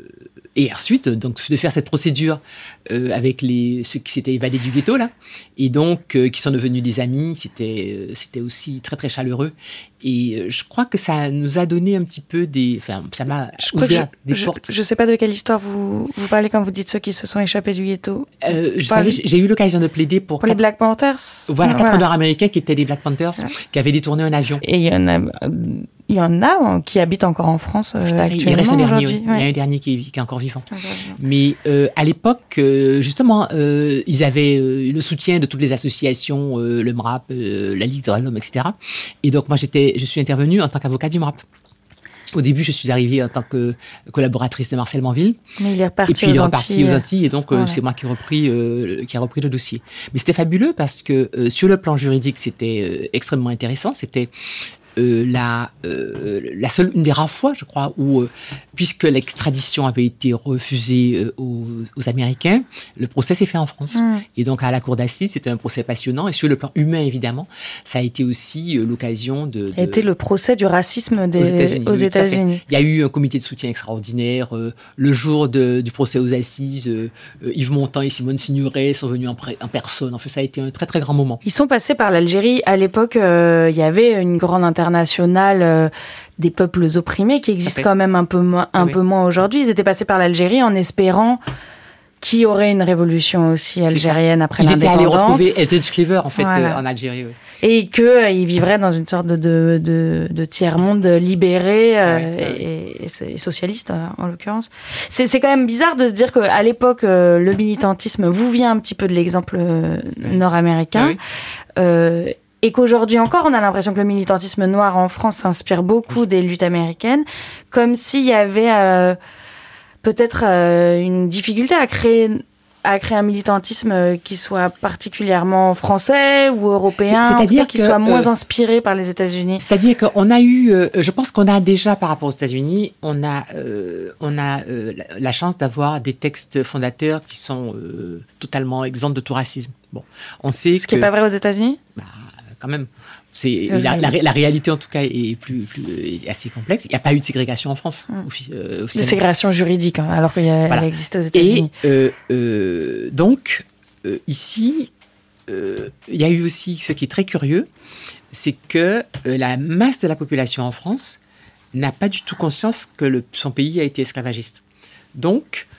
et ensuite, donc, de faire cette procédure euh, avec les, ceux qui s'étaient évadés du ghetto, là, et donc euh, qui sont devenus des amis. C'était, euh, c'était aussi très, très chaleureux. Et euh, je crois que ça nous a donné un petit peu des... Enfin, ça m'a Je crois que ouvert je, des je, portes. je sais pas de quelle histoire vous, vous parlez quand vous dites ceux qui se sont échappés du ghetto. Euh, je Pas savais, lui. j'ai eu l'occasion de plaider pour, Pour les quatre- Black Panthers. voilà, Non, quatre Noirs américains qui étaient des Black Panthers, Ouais. qui avaient détourné un avion. Et il y en a, il y en a hein, qui habitent encore en France euh, Il reste actuellement un dernier, aujourd'hui. oui. Il y Ouais. a un dernier qui est, qui est encore vivant. Mais euh, à l'époque, euh, justement, euh, ils avaient euh, le soutien de toutes les associations, euh, le M R A P, euh, la Ligue des droits de l'homme, et cetera. Et donc moi, j'étais, je suis intervenue en tant qu'avocat du M R A P. Au début, je suis arrivée en tant que collaboratrice de Marcel Manville. Mais il est reparti Et puis il est aux reparti Antilles. aux Antilles, et donc ce moment-là. euh, c'est moi qui ai repris, euh, qui a repris le dossier. Mais c'était fabuleux parce que euh, sur le plan juridique, c'était euh, extrêmement intéressant. C'était euh, la, euh, la seule, une des rares fois, je crois, où, euh, puisque l'extradition avait été refusée euh, aux, aux Américains, le procès s'est fait en France. Mm. Et donc à la cour d'assises, c'était un procès passionnant. Et sur le plan humain, évidemment, ça a été aussi euh, l'occasion de, A de été le procès du racisme des, aux États-Unis. aux oui, tout à fait. États-Unis. Il y a eu un comité de soutien extraordinaire. Euh, le jour de, du procès aux assises, euh, euh, Yves Montand et Simone Signoret sont venus en, pré- en personne. En fait, ça a été un très très grand moment. Ils sont passés par l'Algérie. À l'époque, euh, il y avait une grande internationale euh, des peuples opprimés qui existe fait. quand même un peu moins, un Oui. peu moins aujourd'hui. Ils étaient passés par l'Algérie en espérant qu'il y aurait une révolution aussi algérienne après Ils étaient allés l'indépendance. retrouver Eldridge Cleaver, en fait, Voilà. euh, en Algérie. Oui. Et qu'ils vivraient dans une sorte de, de, de, de tiers-monde libéré euh, Ouais, ouais. et, et- et socialiste, euh, en l'occurrence. C'est, c'est quand même bizarre de se dire qu'à l'époque, euh, le militantisme vous vient un petit peu de l'exemple euh, Ouais. nord-américain. Ah oui. Euh, et qu'aujourd'hui encore, on a l'impression que le militantisme noir en France s'inspire beaucoup des luttes américaines, comme s'il y avait euh, peut-être euh, une difficulté à créer à créer un militantisme qui soit particulièrement français ou européen, C'est- c'est-à-dire en tout cas, qui que, soit moins euh, inspiré par les États-Unis. C'est-à-dire qu'on a eu, euh, je pense qu'on a déjà, par rapport aux États-Unis, on a, euh, on a euh, la, la chance d'avoir des textes fondateurs qui sont euh, totalement exempts de tout racisme. Bon, on sait Ce que, qui n'est pas vrai aux États-Unis. bah, quand même, c'est Euh, la, la, ré- la réalité en tout cas est plus, plus est assez complexe. Il n'y a pas eu de ségrégation en France, Mm. offi- euh, De officiellement. ségrégation juridique, hein, alors qu'elle Voilà. existe aux Et États-Unis. euh, euh, donc, euh, ici, euh, il y a eu aussi ce qui est très curieux, c'est que euh, la masse de la population en France n'a pas du tout conscience que le- son pays a été esclavagiste. Donc,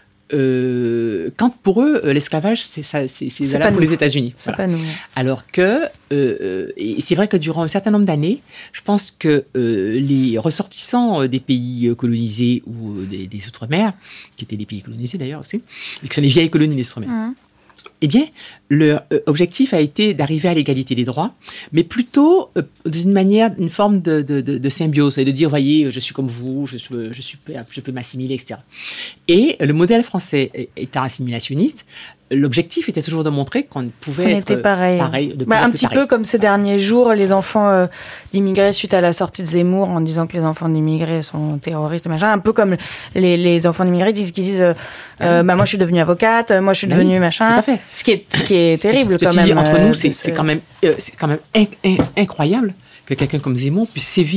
euh, quand pour eux, euh, l'esclavage, c'est, ça, c'est, c'est C'est valable pas pour nous. les États-Unis. C'est Voilà. pas nous. Alors que, euh, euh, et c'est vrai que durant un certain nombre d'années, je pense que euh, les ressortissants euh, des pays euh, colonisés ou euh, des, des Outre-mer, qui étaient des pays colonisés d'ailleurs aussi, et qui sont les vieilles colonies des Outre-mer, Mhm. eh bien, leur euh, objectif a été d'arriver à l'égalité des droits, mais plutôt euh, d'une manière, une forme de, de, de, de symbiose, et de dire, voyez, je suis comme vous, je, suis, je, suis, je peux m'assimiler, et cetera. Et le modèle français étant assimilationniste, l'objectif était toujours de montrer qu'on pouvait On être était pareil. pareil, de plus Bah, en un plus petit pareil. peu comme ces derniers jours, les enfants euh, d'immigrés suite à la sortie de Zemmour en disant que les enfants d'immigrés sont terroristes, machin. Un peu comme les, les enfants d'immigrés disent, qui disent, euh, euh, bah moi je suis devenue avocate, moi je suis Bah devenue oui, machin. tout à fait. Ce qui est, ce qui est terrible Ceci quand dit, même. entre euh, nous, de c'est, ce- c'est quand même, euh, c'est quand même in- in- incroyable que quelqu'un comme Zemmour puisse sévir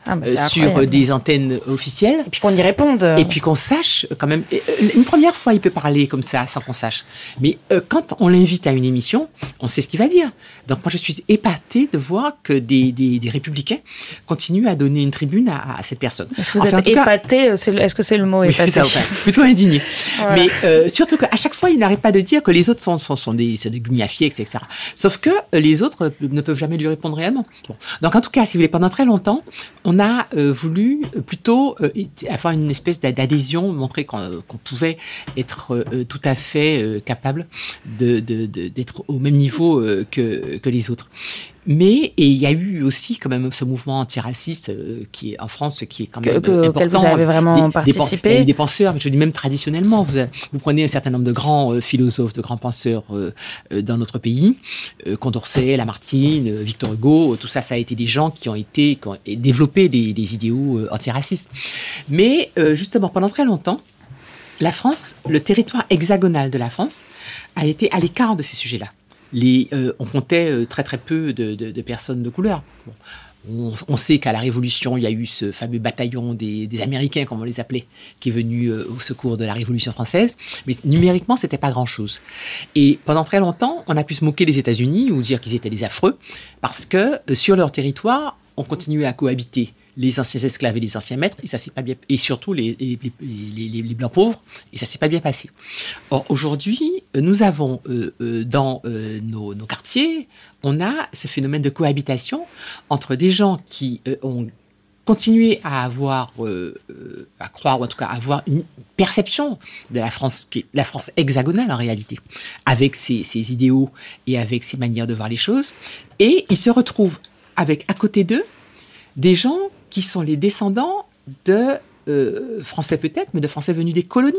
ah bah euh, sur des antennes officielles. Et puis qu'on y réponde. Et puis qu'on sache quand même. Une première fois, il peut parler comme ça sans qu'on sache. Mais euh, quand on l'invite à une émission, on sait ce qu'il va dire. Donc moi, je suis épatée de voir que des, des, des républicains continuent à donner une tribune à, à cette personne. Est-ce que vous enfin, êtes épaté cas, c'est, Est-ce que c'est le mot épaté? Ça, enfin, plutôt indigné. Voilà. Mais euh, surtout qu'à chaque fois, il n'arrête pas de dire que les autres sont, sont, sont des, sont des gugnafiers, et cetera. Sauf que les autres ne peuvent jamais lui répondre réellement. Bon. Donc en tout cas, si vous voulez, pendant très longtemps, on a euh, voulu plutôt euh, avoir une espèce d'adhésion, montrer qu'on, qu'on pouvait être euh, tout à fait euh, capable de, de, de, d'être au même niveau euh, que, que les autres. Mais et il y a eu aussi quand même ce mouvement antiraciste euh, qui est en France, qui est quand même que, que, important. Vous avez vraiment des, participé. Des, il y a eu des penseurs, mais je dis même traditionnellement. Vous, vous prenez un certain nombre de grands euh, philosophes, de grands penseurs euh, euh, dans notre pays, euh, Condorcet, Lamartine, euh, Victor Hugo, tout ça, ça a été des gens qui ont été qui ont développé des, des idéaux euh, antiracistes. Mais euh, justement, pendant très longtemps, la France, le territoire hexagonal de la France, a été à l'écart de ces sujets-là. Les, euh, on comptait euh, très très peu de, de, de personnes de couleur. Bon. On, on sait qu'à la Révolution, il y a eu ce fameux bataillon des, des Américains, comme on les appelait, qui est venu euh, au secours de la Révolution française. Mais numériquement, c'était pas grand-chose. Et pendant très longtemps, on a pu se moquer des États-Unis ou dire qu'ils étaient des affreux, parce que euh, sur leur territoire, on continuait à cohabiter les anciens esclaves et les anciens maîtres, et ça s'est pas bien, et surtout les, les, les, les, les blancs pauvres, et ça s'est pas bien passé. Or, aujourd'hui, nous avons euh, euh, dans euh, nos, nos quartiers, on a ce phénomène de cohabitation entre des gens qui euh, ont continué à avoir, euh, euh, à croire, ou en tout cas à avoir une perception de la France, qui est la France hexagonale en réalité, avec ses, ses idéaux et avec ses manières de voir les choses, et ils se retrouvent avec, à côté d'eux, des gens qui sont les descendants de euh, Français peut-être, mais de Français venus des colonies,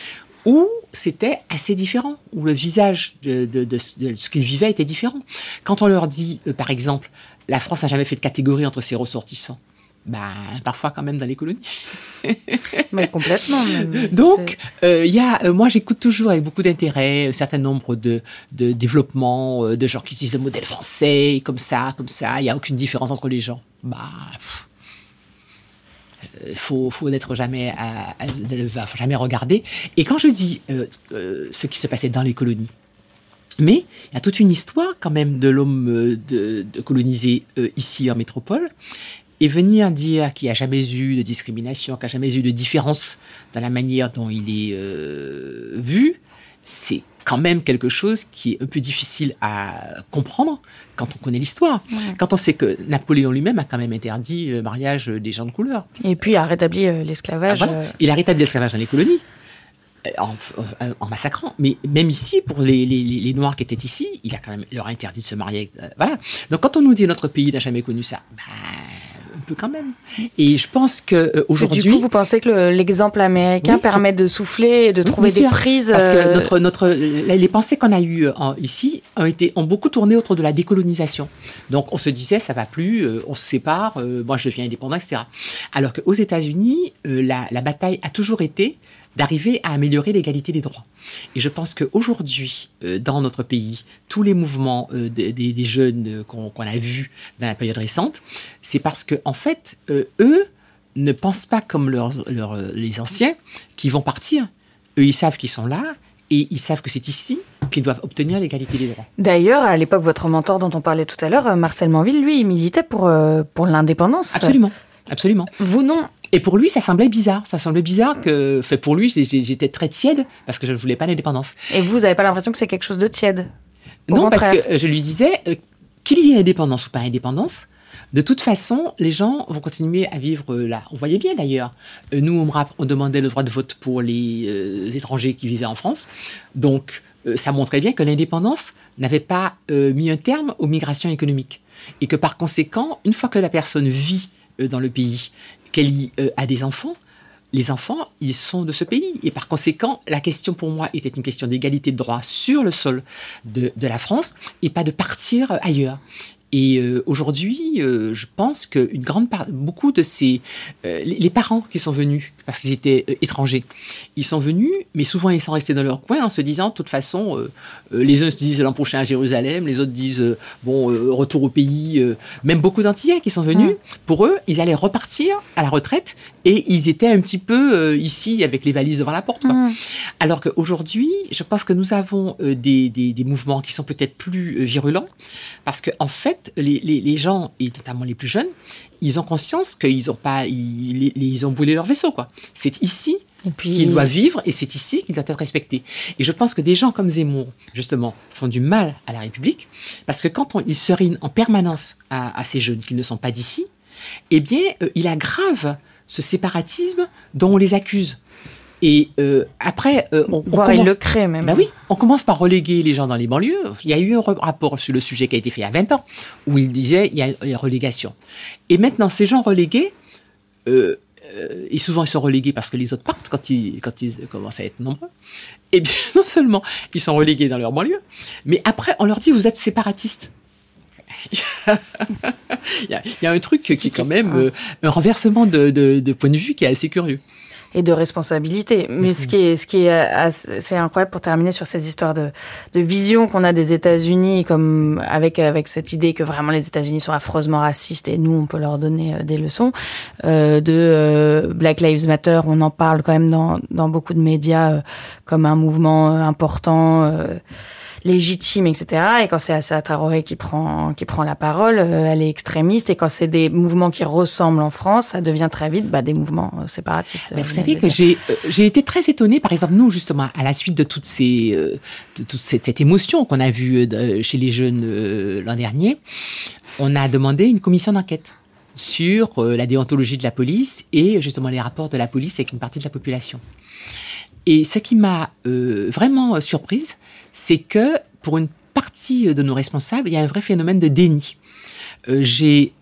où c'était assez différent, où le visage de, de, de, de ce qu'ils vivaient était différent. Quand on leur dit, euh, par exemple, la France n'a jamais fait de catégorie entre ses ressortissants, bah, parfois quand même dans les colonies. Mais complètement. Même. Donc, euh, y a, euh, moi j'écoute toujours avec beaucoup d'intérêt un certain nombre de, de développements, euh, de gens qui disent le modèle français, comme ça, comme ça, il n'y a aucune différence entre les gens. Bah, pff. Il faut, faut n'être jamais, à, à, à, faut jamais regarder. Et quand je dis euh, euh, ce qui se passait dans les colonies, mais il y a toute une histoire quand même de l'homme euh, de, de colonisé euh, ici en métropole, et venir dire qu'il n'y a jamais eu de discrimination, qu'il n'y a jamais eu de différence dans la manière dont il est euh, vu, c'est quand même quelque chose qui est un peu difficile à comprendre quand on connaît l'histoire. Ouais. Quand on sait que Napoléon lui-même a quand même interdit le mariage des gens de couleur. Et puis a rétabli l'esclavage. Ah, voilà. Il a rétabli l'esclavage dans les colonies, en, en, en massacrant. Mais même ici, pour les, les, les Noirs qui étaient ici, il a quand même leur a interdit de se marier. Euh, voilà. Donc quand on nous dit notre pays n'a jamais connu ça, bah, un peu quand même. Et je pense que euh, aujourd'hui. Du coup, vous pensez que le, l'exemple américain oui, permet de souffler et de oui, trouver des prises. Parce que notre notre les pensées qu'on a eues en, ici ont été ont beaucoup tourné autour de la décolonisation. Donc on se disait ça va plus, euh, on se sépare, euh, moi je deviens indépendant, et cetera. Alors qu'aux États-Unis, euh, la la bataille a toujours été d'arriver à améliorer l'égalité des droits. Et je pense qu'aujourd'hui, euh, dans notre pays, tous les mouvements euh, des, des, des jeunes euh, qu'on, qu'on a vus dans la période récente, c'est parce que en fait, euh, eux ne pensent pas comme leurs, leurs, les anciens qui vont partir. Eux, ils savent qu'ils sont là et ils savent que c'est ici qu'ils doivent obtenir l'égalité des droits. D'ailleurs, à l'époque, votre mentor dont on parlait tout à l'heure, Marcel Manville, lui, il militait pour, euh, pour l'indépendance. Absolument, absolument. Vous, non. Et pour lui, ça semblait bizarre. Ça semblait bizarre que, fait pour lui, j'étais très tiède parce que je ne voulais pas l'indépendance. Et vous, vous n'avez pas l'impression que c'est quelque chose de tiède? Au Non, contraire. Parce que je lui disais, euh, qu'il y ait indépendance ou pas indépendance, de toute façon, les gens vont continuer à vivre là. On voyait bien d'ailleurs. Euh, nous, on, on demandait le droit de vote pour les euh, étrangers qui vivaient en France. Donc, euh, ça montrait bien que l'indépendance n'avait pas euh, mis un terme aux migrations économiques. Et que par conséquent, une fois que la personne vit euh, dans le pays, qu'elle y euh, a des enfants, les enfants, ils sont de ce pays. Et par conséquent, la question pour moi était une question d'égalité de droit sur le sol de, de la France et pas de partir ailleurs. Et euh, aujourd'hui, euh, je pense qu'une grande part, beaucoup de ces, euh, les, les parents qui sont venus parce qu'ils étaient euh, étrangers, ils sont venus, mais souvent ils sont restés dans leur coin en se disant, de toute façon, euh, euh, les uns se disent l'an prochain à Jérusalem, les autres disent euh, bon euh, retour au pays. Euh, même beaucoup d'Antillais qui sont venus, mmh. pour eux, ils allaient repartir à la retraite et ils étaient un petit peu euh, ici avec les valises devant la porte. Quoi. Mmh. Alors qu'aujourd'hui, je pense que nous avons euh, des, des, des mouvements qui sont peut-être plus euh, virulents parce que en fait Les, les, les gens, et notamment les plus jeunes, ils ont conscience qu'ils ont pas, ils, ils ont brûlé leur vaisseau, quoi. C'est ici et puis... qu'ils doivent vivre et c'est ici qu'ils doivent être respectés. Et je pense que des gens comme Zemmour, justement, font du mal à la République parce que quand on, ils serinent en permanence à, à ces jeunes qui ne sont pas d'ici, eh bien, euh, il aggrave ce séparatisme dont on les accuse. Et euh, après, euh, on, Voire on commence... il le crée même. Ben oui, on commence par reléguer les gens dans les banlieues. Il y a eu un rapport sur le sujet qui a été fait il y a vingt ans, où il disait il y a une relégation. Et maintenant, ces gens relégués, euh, euh, et souvent ils sont relégués parce que les autres partent quand ils, quand ils commencent à être nombreux, et bien non seulement ils sont relégués dans leur banlieue, mais après on leur dit vous êtes séparatistes. il, y a, il y a un truc qui est quand même euh, un renversement de, de, de point de vue qui est assez curieux. Et de responsabilité. Mais ce qui est, ce qui est assez incroyable pour terminer sur ces histoires de, de vision qu'on a des États-Unis, comme avec, avec cette idée que vraiment les États-Unis sont affreusement racistes et nous, on peut leur donner des leçons, euh, de euh, Black Lives Matter, on en parle quand même dans, dans beaucoup de médias euh, comme un mouvement important, euh, légitime, et cetera. Et quand c'est Assa Traoré qui prend qui prend la parole, euh, elle est extrémiste. Et quand c'est des mouvements qui ressemblent en France, ça devient très vite bah, des mouvements euh, séparatistes. Mais vous savez que j'ai euh, j'ai été très étonnée, par exemple nous justement à la suite de toutes ces euh, de toute cette, cette émotion qu'on a vue euh, chez les jeunes euh, l'an dernier, on a demandé une commission d'enquête sur euh, la déontologie de la police et justement les rapports de la police avec une partie de la population. Et ce qui m'a euh, vraiment surprise, c'est que pour une partie de nos responsables, il y a un vrai phénomène de déni. Euh, j'ai,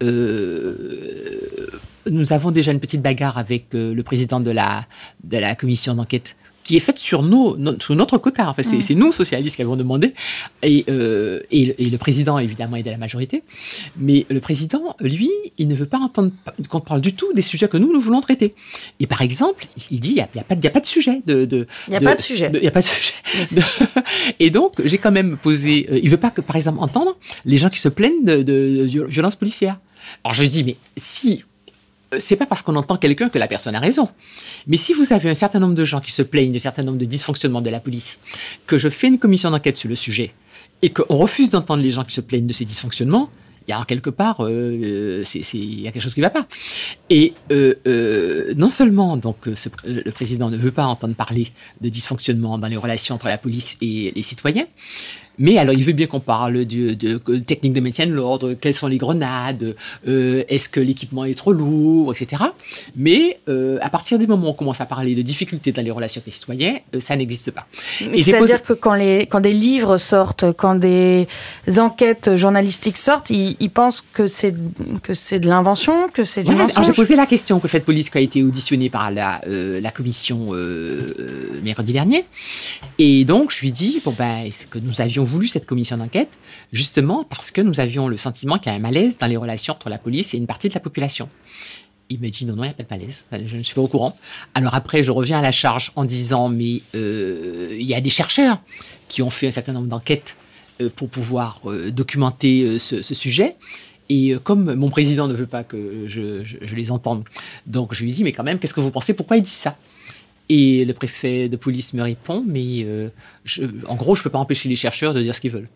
euh, nous avons déjà une petite bagarre avec euh, le président de la, de la commission d'enquête qui est faite sur, nos, no, sur notre quota. En fait, c'est, mmh. c'est nous, socialistes, qui avons demandé. Et, euh, et, et le président, évidemment, est de la majorité. Mais le président, lui, il ne veut pas entendre qu'on parle du tout des sujets que nous, nous voulons traiter. Et par exemple, il dit, il n'y a, a, a pas de sujet. De, de, il n'y a, a pas de sujet. Il n'y a pas de sujet. De, et donc, j'ai quand même posé... Euh, il ne veut pas, que, par exemple, entendre les gens qui se plaignent de, de, de violences policières. Alors, je lui dis, mais si... c'est pas parce qu'on entend quelqu'un que la personne a raison. Mais si vous avez un certain nombre de gens qui se plaignent d'un certain nombre de dysfonctionnements de la police, que je fais une commission d'enquête sur le sujet, et qu'on refuse d'entendre les gens qui se plaignent de ces dysfonctionnements, il y a quelque part, euh, c'est, c'est, il y a quelque chose qui ne va pas. Et euh, euh, non seulement donc, ce, le président ne veut pas entendre parler de dysfonctionnements dans les relations entre la police et les citoyens, mais alors, il veut bien qu'on parle de, de, de techniques de maintien de l'ordre, quelles sont les grenades, euh, est-ce que l'équipement est trop lourd, et cetera. Mais euh, à partir du moment où on commence à parler de difficultés dans les relations avec les citoyens, euh, ça n'existe pas. Mais c'est-à-dire posé... que quand, les, quand des livres sortent, quand des enquêtes journalistiques sortent, ils, ils pensent que c'est, que c'est de l'invention, que c'est du voilà, mensonge. J'ai posé la question au préfet de police qui a été auditionné par la, euh, la commission euh, euh, mercredi dernier. Et donc, je lui dis bon, ben, que nous avions voulu cette commission d'enquête, justement parce que nous avions le sentiment qu'il y a un malaise dans les relations entre la police et une partie de la population. Il me dit non, non, il n'y a pas de malaise, je ne suis pas au courant. Alors après, je reviens à la charge en disant, mais euh, il y a des chercheurs qui ont fait un certain nombre d'enquêtes euh, pour pouvoir euh, documenter euh, ce, ce sujet. Et euh, comme mon président ne veut pas que je, je, je les entende, donc je lui dis, mais quand même, qu'est-ce que vous pensez, pourquoi il dit ça ? Et le préfet de police me répond, mais euh, je, en gros, je ne peux pas empêcher les chercheurs de dire ce qu'ils veulent.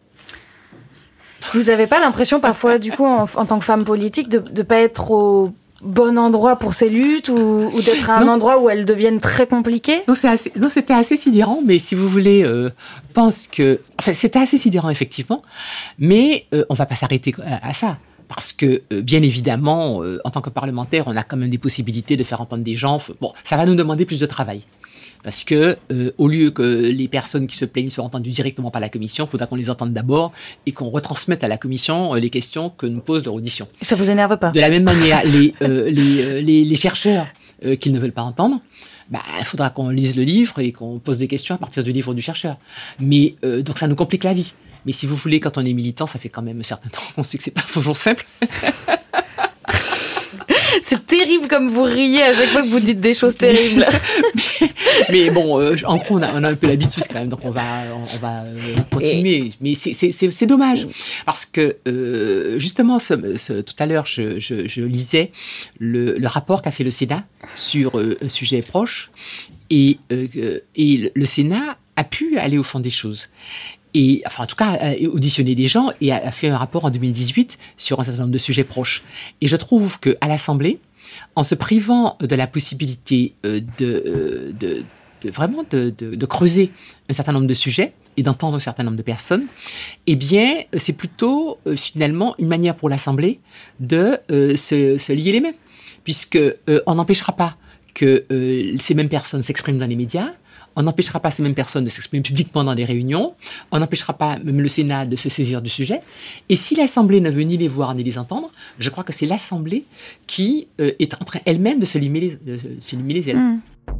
Vous n'avez pas l'impression parfois, du coup, en, en tant que femme politique, de ne pas être au bon endroit pour ces luttes ou, ou d'être à un non. endroit où elles deviennent très compliquées ? Non, c'est assez, non, c'était assez sidérant, mais si vous voulez, euh, pense que... Enfin, c'était assez sidérant, effectivement, mais euh, on ne va pas s'arrêter à, à ça. Parce que, euh, bien évidemment, euh, en tant que parlementaire, on a quand même des possibilités de faire entendre des gens. Bon, ça va nous demander plus de travail. Parce que, euh, au lieu que les personnes qui se plaignent soient entendues directement par la commission, il faudra qu'on les entende d'abord et qu'on retransmette à la commission euh, les questions que nous pose leur audition. Ça vous énerve pas ? De la même manière, les, euh, les, euh, les, les chercheurs euh, qu'ils ne veulent pas entendre, bah, il faudra qu'on lise le livre et qu'on pose des questions à partir du livre du chercheur. Mais, euh, donc ça nous complique la vie. Mais si vous voulez, quand on est militant, ça fait quand même un certain temps qu'on sait que c'est pas toujours simple. C'est terrible comme vous riez à chaque fois que vous dites des choses terribles. mais, mais bon, euh, en gros, on a, on a un peu l'habitude quand même, donc on va, on, on va euh, continuer. Et... Mais c'est, c'est, c'est, c'est dommage, parce que euh, justement, ce, ce, tout à l'heure, je, je, je lisais le, le rapport qu'a fait le Sénat sur euh, un sujet proche, et, euh, et le Sénat a pu aller au fond des choses. Et, enfin, en tout cas, a auditionné des gens et a fait un rapport en deux mille dix-huit sur un certain nombre de sujets proches. Et je trouve qu'à l'Assemblée, en se privant de la possibilité de, de, de vraiment de, de, de creuser un certain nombre de sujets et d'entendre un certain nombre de personnes, eh bien, c'est plutôt euh, finalement une manière pour l'Assemblée de euh, se, se lier les mains, puisque euh, on n'empêchera pas que euh, ces mêmes personnes s'expriment dans les médias. On n'empêchera pas ces mêmes personnes de s'exprimer publiquement dans des réunions. On n'empêchera pas même le Sénat de se saisir du sujet. Et si l'Assemblée ne veut ni les voir ni les entendre, je crois que c'est l'Assemblée qui euh, est en train elle-même de se limer les, de se limer les ailes. Mmh.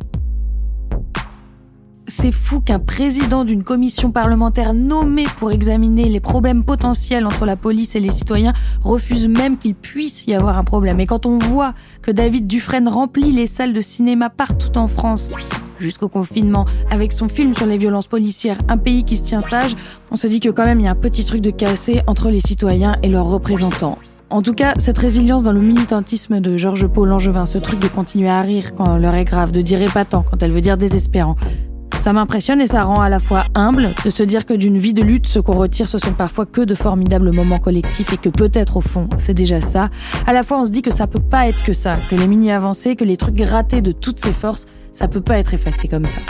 C'est fou qu'un président d'une commission parlementaire nommé pour examiner les problèmes potentiels entre la police et les citoyens refuse même qu'il puisse y avoir un problème. Et quand on voit que David Dufresne remplit les salles de cinéma partout en France, jusqu'au confinement, avec son film sur les violences policières, Un pays qui se tient sage, on se dit que quand même il y a un petit truc de cassé entre les citoyens et leurs représentants. En tout cas, cette résilience dans le militantisme de Georges Pau Langevin, ce truc de continuer à rire quand l'heure est grave, de dire épatant quand elle veut dire désespérant, ça m'impressionne et ça rend à la fois humble de se dire que d'une vie de lutte, ce qu'on retire, ce sont parfois que de formidables moments collectifs et que peut-être au fond, c'est déjà ça. À la fois, on se dit que ça peut pas être que ça, que les mini-avancées, que les trucs grattés de toutes ces forces, ça peut pas être effacé comme ça.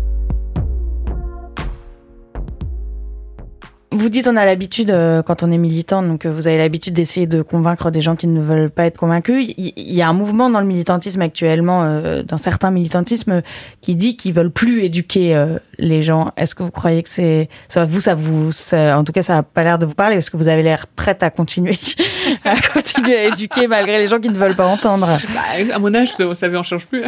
Vous dites on a l'habitude, euh, quand on est militant, donc euh, vous avez l'habitude d'essayer de convaincre des gens qui ne veulent pas être convaincus. Il y, y a un mouvement dans le militantisme actuellement, euh, dans certains militantismes, qui dit qu'ils veulent plus éduquer euh, les gens. Est-ce que vous croyez que c'est... Ça, vous, ça vous... Ça, en tout cas, ça n'a pas l'air de vous parler, parce que vous avez l'air prête à continuer, à continuer à éduquer malgré les gens qui ne veulent pas entendre. Bah, à mon âge, vous savez, on ne change plus.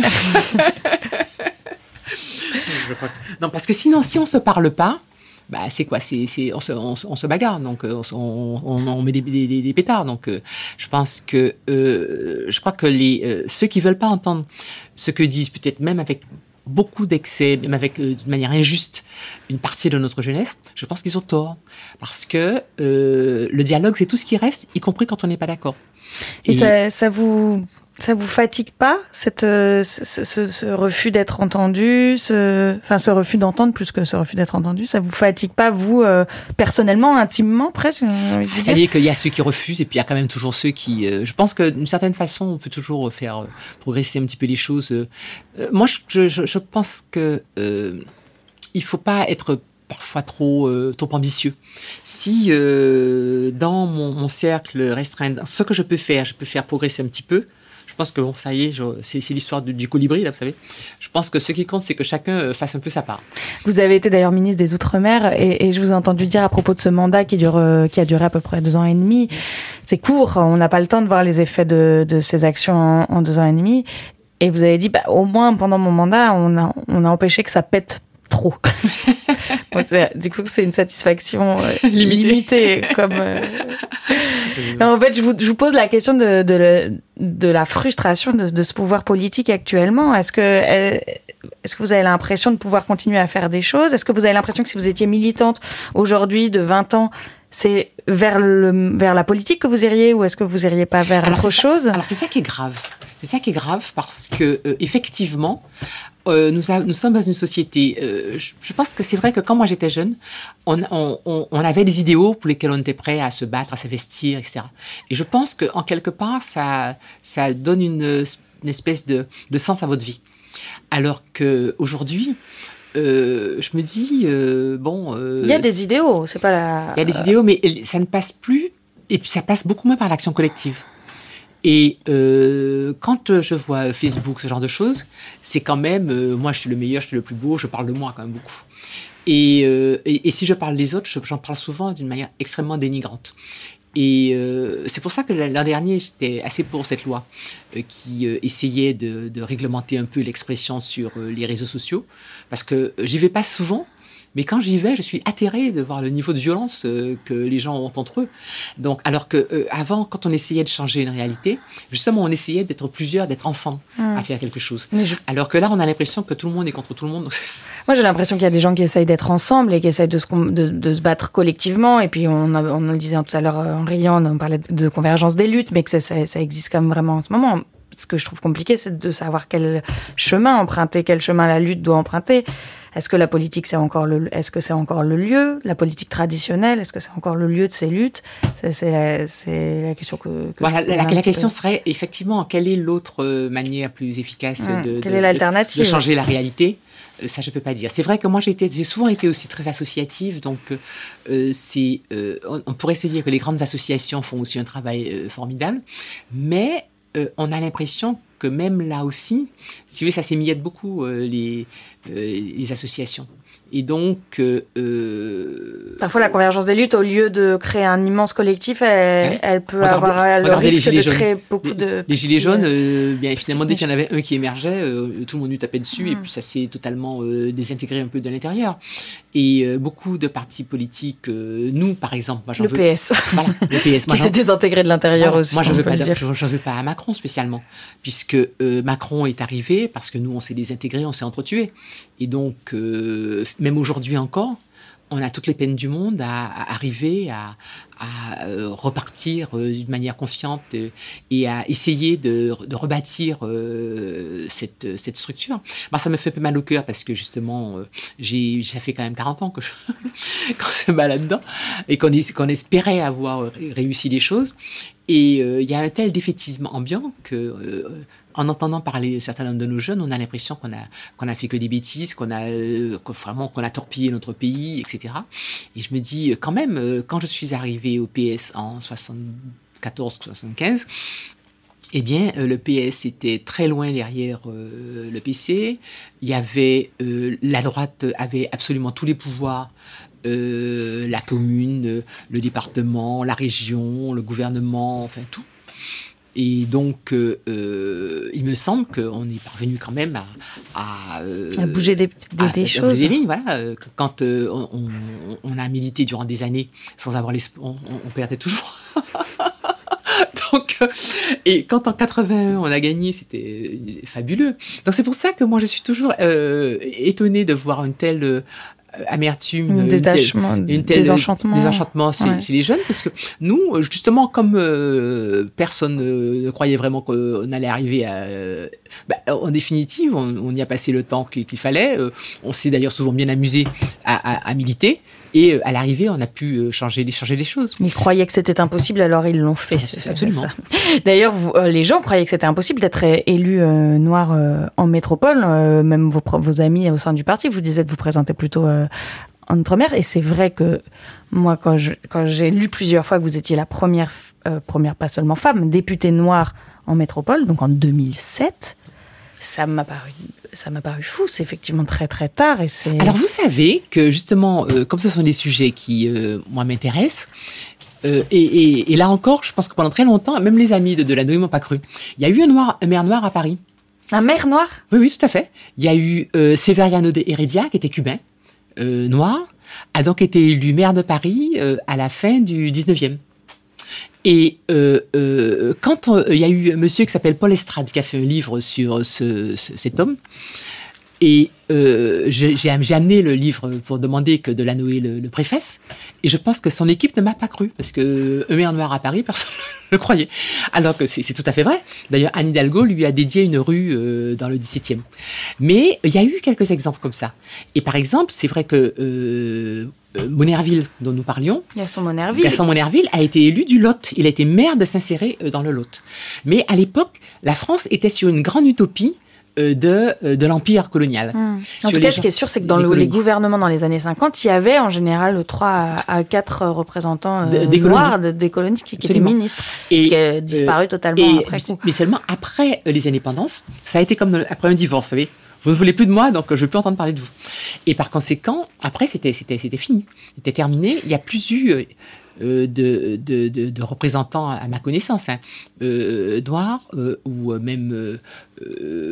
Je crois que... Non, parce que sinon, si on ne se parle pas, bah, c'est quoi c'est, c'est, on, se, on, on se bagarre, donc on, on, on met des, des, des pétards. Donc, euh, je pense que, euh, je crois que les, euh, ceux qui veulent pas entendre ce que disent, peut-être même avec beaucoup d'excès, même avec, euh, d'une manière injuste, une partie de notre jeunesse, je pense qu'ils ont tort. Parce que euh, le dialogue, c'est tout ce qui reste, y compris quand on n'est pas d'accord. Et, Et ça, ça vous... Ça vous fatigue pas, cette, ce, ce, ce refus d'être entendu, ce, enfin ce refus d'entendre plus que ce refus d'être entendu, ça vous fatigue pas, vous, euh, personnellement, intimement, presque? Ça y est qu'il y a ceux qui refusent et puis il y a quand même toujours ceux qui... Euh, je pense que d'une certaine façon, on peut toujours faire euh, progresser un petit peu les choses. Euh, moi, je, je, je pense que euh, il faut pas être parfois trop, euh, trop ambitieux. Si euh, dans mon, mon cercle restreint, ce que je peux faire, je peux faire progresser un petit peu, je pense que bon, ça y est, je, c'est, c'est l'histoire du, du colibri, là, vous savez. Je pense que ce qui compte, c'est que chacun fasse un peu sa part. Vous avez été d'ailleurs ministre des Outre-mer et, et je vous ai entendu dire à propos de ce mandat qui, dure, qui a duré à peu près deux ans et demi. C'est court, on n'a pas le temps de voir les effets de, de ces actions en, en deux ans et demi. Et vous avez dit, bah, au moins pendant mon mandat, on a, on a empêché que ça pète trop. Bon, du coup, c'est une satisfaction euh, limitée. limitée comme, euh... non, en fait, je vous, je vous pose la question de, de, de la frustration de, de ce pouvoir politique actuellement. Est-ce que, est-ce que vous avez l'impression de pouvoir continuer à faire des choses? Est-ce que vous avez l'impression que si vous étiez militante aujourd'hui de vingt ans, c'est vers, le, vers la politique que vous iriez ou est-ce que vous iriez pas vers alors autre chose? Alors, c'est ça qui est grave. C'est ça qui est grave parce que, euh, effectivement, euh, nous, a, nous sommes dans une société. Euh, je, je pense que c'est vrai que quand moi j'étais jeune, on, on, on, on avait des idéaux pour lesquels on était prêt à se battre, à s'investir, et cetera. Et je pense qu'en quelque part, ça, ça donne une, une espèce de, de sens à votre vie. Alors qu'aujourd'hui, euh, je me dis, euh, bon... Euh, il y a des idéaux, c'est pas la... Il y a des idéaux, mais ça ne passe plus, et puis ça passe beaucoup moins par l'action collective. Et euh, quand je vois Facebook, ce genre de choses, c'est quand même, euh, moi je suis le meilleur, je suis le plus beau, je parle de moi quand même beaucoup. Et, euh, et, et si je parle des autres, j'en parle souvent d'une manière extrêmement dénigrante. Et euh, c'est pour ça que l'an dernier, j'étais assez pour cette loi euh, qui euh, essayait de, de réglementer un peu l'expression sur euh, les réseaux sociaux, parce que j'y vais pas souvent, Mais quand j'y vais, je suis atterrée de voir le niveau de violence euh, que les gens ont entre eux. Donc, alors que euh, avant, quand on essayait de changer une réalité, justement, on essayait d'être plusieurs, d'être ensemble mmh. à faire quelque chose. Je... Alors que là, on a l'impression que tout le monde est contre tout le monde. Moi, j'ai l'impression qu'il y a des gens qui essayent d'être ensemble et qui essayent de se, de, de se battre collectivement. Et puis, on, a, on le disait tout à l'heure en riant, on parlait de, de convergence des luttes, mais que ça, ça, ça existe quand même vraiment en ce moment. Ce que je trouve compliqué, c'est de savoir quel chemin emprunter, quel chemin la lutte doit emprunter. Est-ce que la politique, c'est encore le, est-ce que c'est encore le lieu, la politique traditionnelle, est-ce que c'est encore le lieu de ces luttes? C'est, c'est, la, c'est la question que. que voilà, la, la question peu. serait effectivement quelle est l'autre manière plus efficace mmh, de, quelle de, est l'alternative? de changer la réalité? Ça, je peux pas dire. C'est vrai que moi, j'ai, été, j'ai souvent été aussi très associative, donc euh, c'est, euh, on, on pourrait se dire que les grandes associations font aussi un travail euh, formidable, mais euh, on a l'impression que même là aussi, si vous voulez, ça s'émiette beaucoup euh, les, euh, les associations. Et donc, euh, euh, parfois la convergence des luttes, au lieu de créer un immense collectif, elle, ouais. elle peut regardez, avoir le risque de créer beaucoup les, de les petits, gilets jaunes. Euh, bien finalement, dès qu'il y en avait un qui émergeait, euh, tout le monde lui tapait dessus, mmh. et puis ça s'est totalement euh, désintégré un peu de l'intérieur. Et euh, beaucoup de partis politiques, euh, nous par exemple, moi j'en le veux, P S, voilà, le P S, moi, qui s'est désintégré de l'intérieur voilà, aussi. Moi je veux pas, je, je veux pas à Macron spécialement, puisque euh, Macron est arrivé parce que nous on s'est désintégré, on s'est entretués, et donc euh, même aujourd'hui encore. On a toutes les peines du monde à, à arriver à, à euh, repartir euh, d'une manière confiante euh, et à essayer de, de rebâtir euh, cette, cette structure. Moi, ça me fait mal au cœur parce que justement, euh, j'ai, ça fait quand même quarante ans que je, qu'on se bat là-dedans et qu'on, qu'on espérait avoir réussi les choses. Et il euh, y a un tel défaitisme ambiant que, euh, en entendant parler certains nombre de nos jeunes, on a l'impression qu'on a qu'on a fait que des bêtises, qu'on a euh, vraiment qu'on a torpillé notre pays, et cetera. Et je me dis quand même, euh, quand je suis arrivée au P S en soixante-quatorze soixante-quinze, eh bien, euh, le P S était très loin derrière euh, le P C. Il y avait euh, la droite avait absolument tous les pouvoirs. Euh, la commune, euh, le département, la région, le gouvernement, enfin tout. Et donc, euh, euh, il me semble qu'on est parvenu quand même à... À, euh, à bouger des, des, à, des à choses. Bouger des lignes, voilà. Quand euh, on, on a milité durant des années sans avoir l'espoir, on, on perdait toujours. Donc, euh, et quand en quatre-vingt-un on a gagné, c'était fabuleux. Donc c'est pour ça que moi je suis toujours euh, étonnée de voir une telle... Euh, amertume, détachement, une telle, une telle désenchantement, désenchantement chez, ouais. chez les jeunes, parce que nous, justement, comme euh, personne euh, ne croyait vraiment qu'on allait arriver à... Euh, bah, en définitive, on, on y a passé le temps qu'il, qu'il fallait. Euh, on s'est d'ailleurs souvent bien amusé à, à, à militer. Et euh, à l'arrivée, on a pu euh, changer, changer les choses. Ils croyaient que c'était impossible, alors ils l'ont fait. C'est absolument. Ça. D'ailleurs, vous, euh, les gens croyaient que c'était impossible d'être élu euh, noir euh, en métropole. Euh, même vos, vos amis au sein du parti vous disaient de vous présenter plutôt euh, en Outre-mer. Et c'est vrai que moi, quand, je, quand j'ai lu plusieurs fois que vous étiez la première, euh, première pas seulement femme, députée noire en métropole, donc en deux mille sept, ça m'a paru... Ça m'a paru fou, c'est effectivement très très tard. Et c'est... Alors vous savez que justement, euh, comme ce sont des sujets qui, euh, moi, m'intéressent, euh, et, et, et là encore, je pense que pendant très longtemps, même les amis de Delano ne m'ont pas cru. Il y a eu un, noir, un maire noir à Paris. Un maire noir ? Oui, oui, tout à fait. Il y a eu euh, Severiano de Heredia, qui était cubain, euh, noir, a donc été élu maire de Paris euh, à la fin du dix-neuvième. Et euh, euh, quand il y a eu un monsieur qui s'appelle Paul Estrade qui a fait un livre sur ce, ce, cet homme, et euh, j'ai, j'ai amené le livre pour demander que Delanoë le, le préface, et je pense que son équipe ne m'a pas cru, parce que un maire noir à Paris, personne ne le croyait. Alors que c'est, c'est tout à fait vrai. D'ailleurs, Anne Hidalgo lui a dédié une rue euh, dans le dix-septième. Mais il y a eu quelques exemples comme ça. Et par exemple, c'est vrai que euh, Monerville, dont nous parlions, Gaston Monerville. Gaston Monerville a été élu du Lot. Il a été maire de Saint-Céré dans le Lot. Mais à l'époque, la France était sur une grande utopie de, de l'empire colonial. Mmh. En tout cas, ce qui est sûr, c'est que dans le, les gouvernements dans les années cinquante, il y avait en général trois à quatre représentants euh, des noirs colonies. De, des colonies qui, qui étaient ministres. Et, ce qui a disparu euh, totalement et, après coup. Mais seulement après les indépendances, ça a été comme après un divorce, vous savez. Vous ne voulez plus de moi, donc je ne veux plus entendre parler de vous. Et par conséquent, après, c'était, c'était, c'était fini. C'était terminé. Il n'y a plus eu euh, de, de, de, de représentants, à ma connaissance, hein, euh, noirs, euh, ou même euh,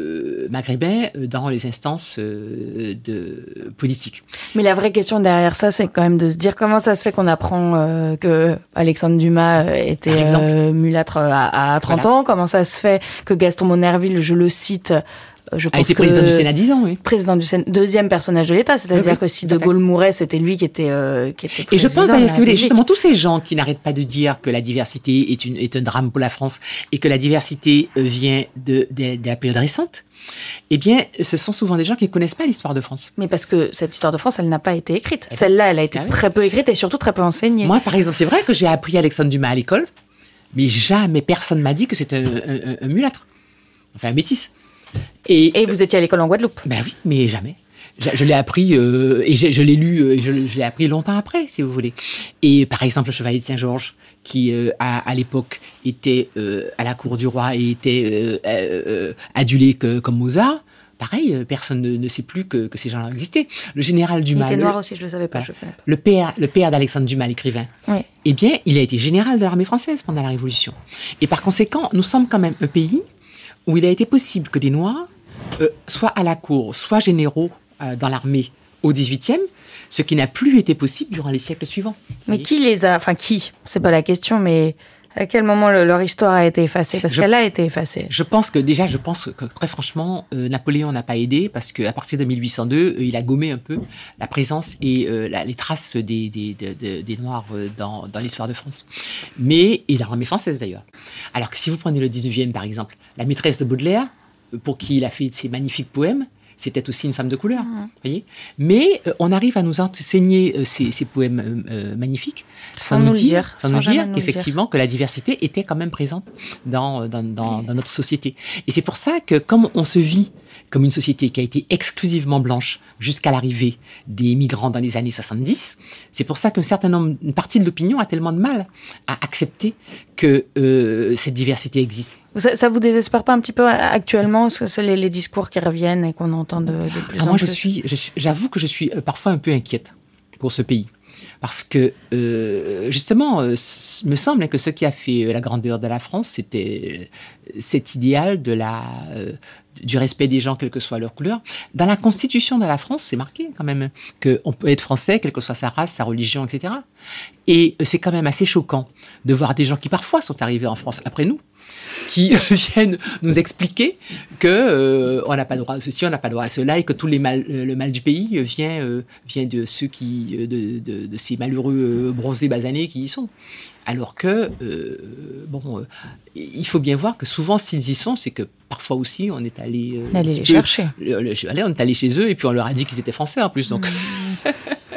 euh, maghrébins euh, dans les instances euh, de politiques. Mais la vraie question derrière ça, c'est quand même de se dire comment ça se fait qu'on apprend euh, que Alexandre Dumas était euh, mulâtre à, à trente voilà. ans, comment ça se fait que Gaston Monnerville, je le cite, je pense a été que président du Sénat dix ans, oui. Président du Sénat, deuxième personnage de l'État, c'est-à-dire oui, oui, que si De Gaulle mourait, c'était lui qui était, euh, qui était président. Et je pense, d'ailleurs, si vous voulez, justement, tous ces gens qui n'arrêtent pas de dire que la diversité est, une, est un drame pour la France et que la diversité euh, vient de, de, de la période récente, eh bien, ce sont souvent des gens qui ne connaissent pas l'histoire de France. Mais parce que cette histoire de France, elle n'a pas été écrite. Celle-là, elle a été ah, oui. très peu écrite et surtout très peu enseignée. Moi, par exemple, c'est vrai que j'ai appris Alexandre Dumas à l'école, mais jamais personne m'a dit que c'était un, un, un, un mulâtre, enfin un métis. Et, et vous étiez à l'école en Guadeloupe? Ben oui, mais jamais. Je, je l'ai appris euh, et je, je l'ai lu, euh, je, je l'ai appris longtemps après, si vous voulez. Et par exemple, le Chevalier de Saint-Georges, qui euh, à, à l'époque était euh, à la cour du roi et était euh, euh, adulé que, comme Mozart, pareil, personne ne, ne sait plus que, que ces gens-là existaient. Le général Dumas... Il était noir le, aussi, je ne le savais pas. Voilà, je connais pas. Le père, le père d'Alexandre Dumas, l'écrivain, oui. eh bien, il a été général de l'armée française pendant la Révolution. Et par conséquent, nous sommes quand même un pays où il a été possible que des Noirs Euh, soit à la cour, soit généraux euh, dans l'armée au dix-huitième, ce qui n'a plus été possible durant les siècles suivants. Mais qui les a... Enfin, qui ? C'est pas la question, mais à quel moment le, leur histoire a été effacée ? Parce je, qu'elle a été effacée. Je pense que, déjà, je pense que, très franchement, euh, Napoléon n'a pas aidé, parce qu'à partir de mille huit cent deux, euh, il a gommé un peu la présence et euh, la, les traces des, des, des, des, des Noirs euh, dans, dans l'histoire de France. Mais, et dans l'armée française, d'ailleurs. Alors que si vous prenez le dix-neuvième, par exemple, la maîtresse de Baudelaire, pour qui il a fait ces magnifiques poèmes, c'était aussi une femme de couleur, mmh. voyez. Mais euh, on arrive à nous enseigner euh, ces, ces poèmes euh, magnifiques sans, sans nous dire, dire, sans sans nous dire qu'effectivement dire. que la diversité était quand même présente dans, dans, dans, dans notre société. Et c'est pour ça que comme on se vit comme une société qui a été exclusivement blanche jusqu'à l'arrivée des migrants dans les années soixante-dix, c'est pour ça qu'un certain nombre, une partie de l'opinion a tellement de mal à accepter que euh, cette diversité existe. Ça, ça vous désespère pas un petit peu actuellement, ce, ce, les, les discours qui reviennent et qu'on entend de, de plus Alors en moi, plus? je suis, je suis, j'avoue que je suis parfois un peu inquiète pour ce pays. Parce que, euh, justement, euh, me semble que ce qui a fait la grandeur de la France, c'était cet idéal de la, euh, du respect des gens, quelle que soit leur couleur. Dans la Constitution de la France, c'est marqué quand même qu'on peut être français, quelle que soit sa race, sa religion, et cetera. Et c'est quand même assez choquant de voir des gens qui parfois sont arrivés en France après nous, qui viennent nous expliquer que euh, on n'a pas droit à ceci, on n'a pas droit à cela, et que tout les mal, le mal du pays vient, euh, vient de ceux qui, de, de, de ces malheureux euh, bronzés basanés qui y sont. Alors que, euh, bon, euh, il faut bien voir que souvent, s'ils y sont, c'est que parfois aussi, on est allé... Euh, on allait les chercher. Le, le, allez, on est allé chez eux, et puis on leur a dit qu'ils étaient français en plus, donc... Mmh.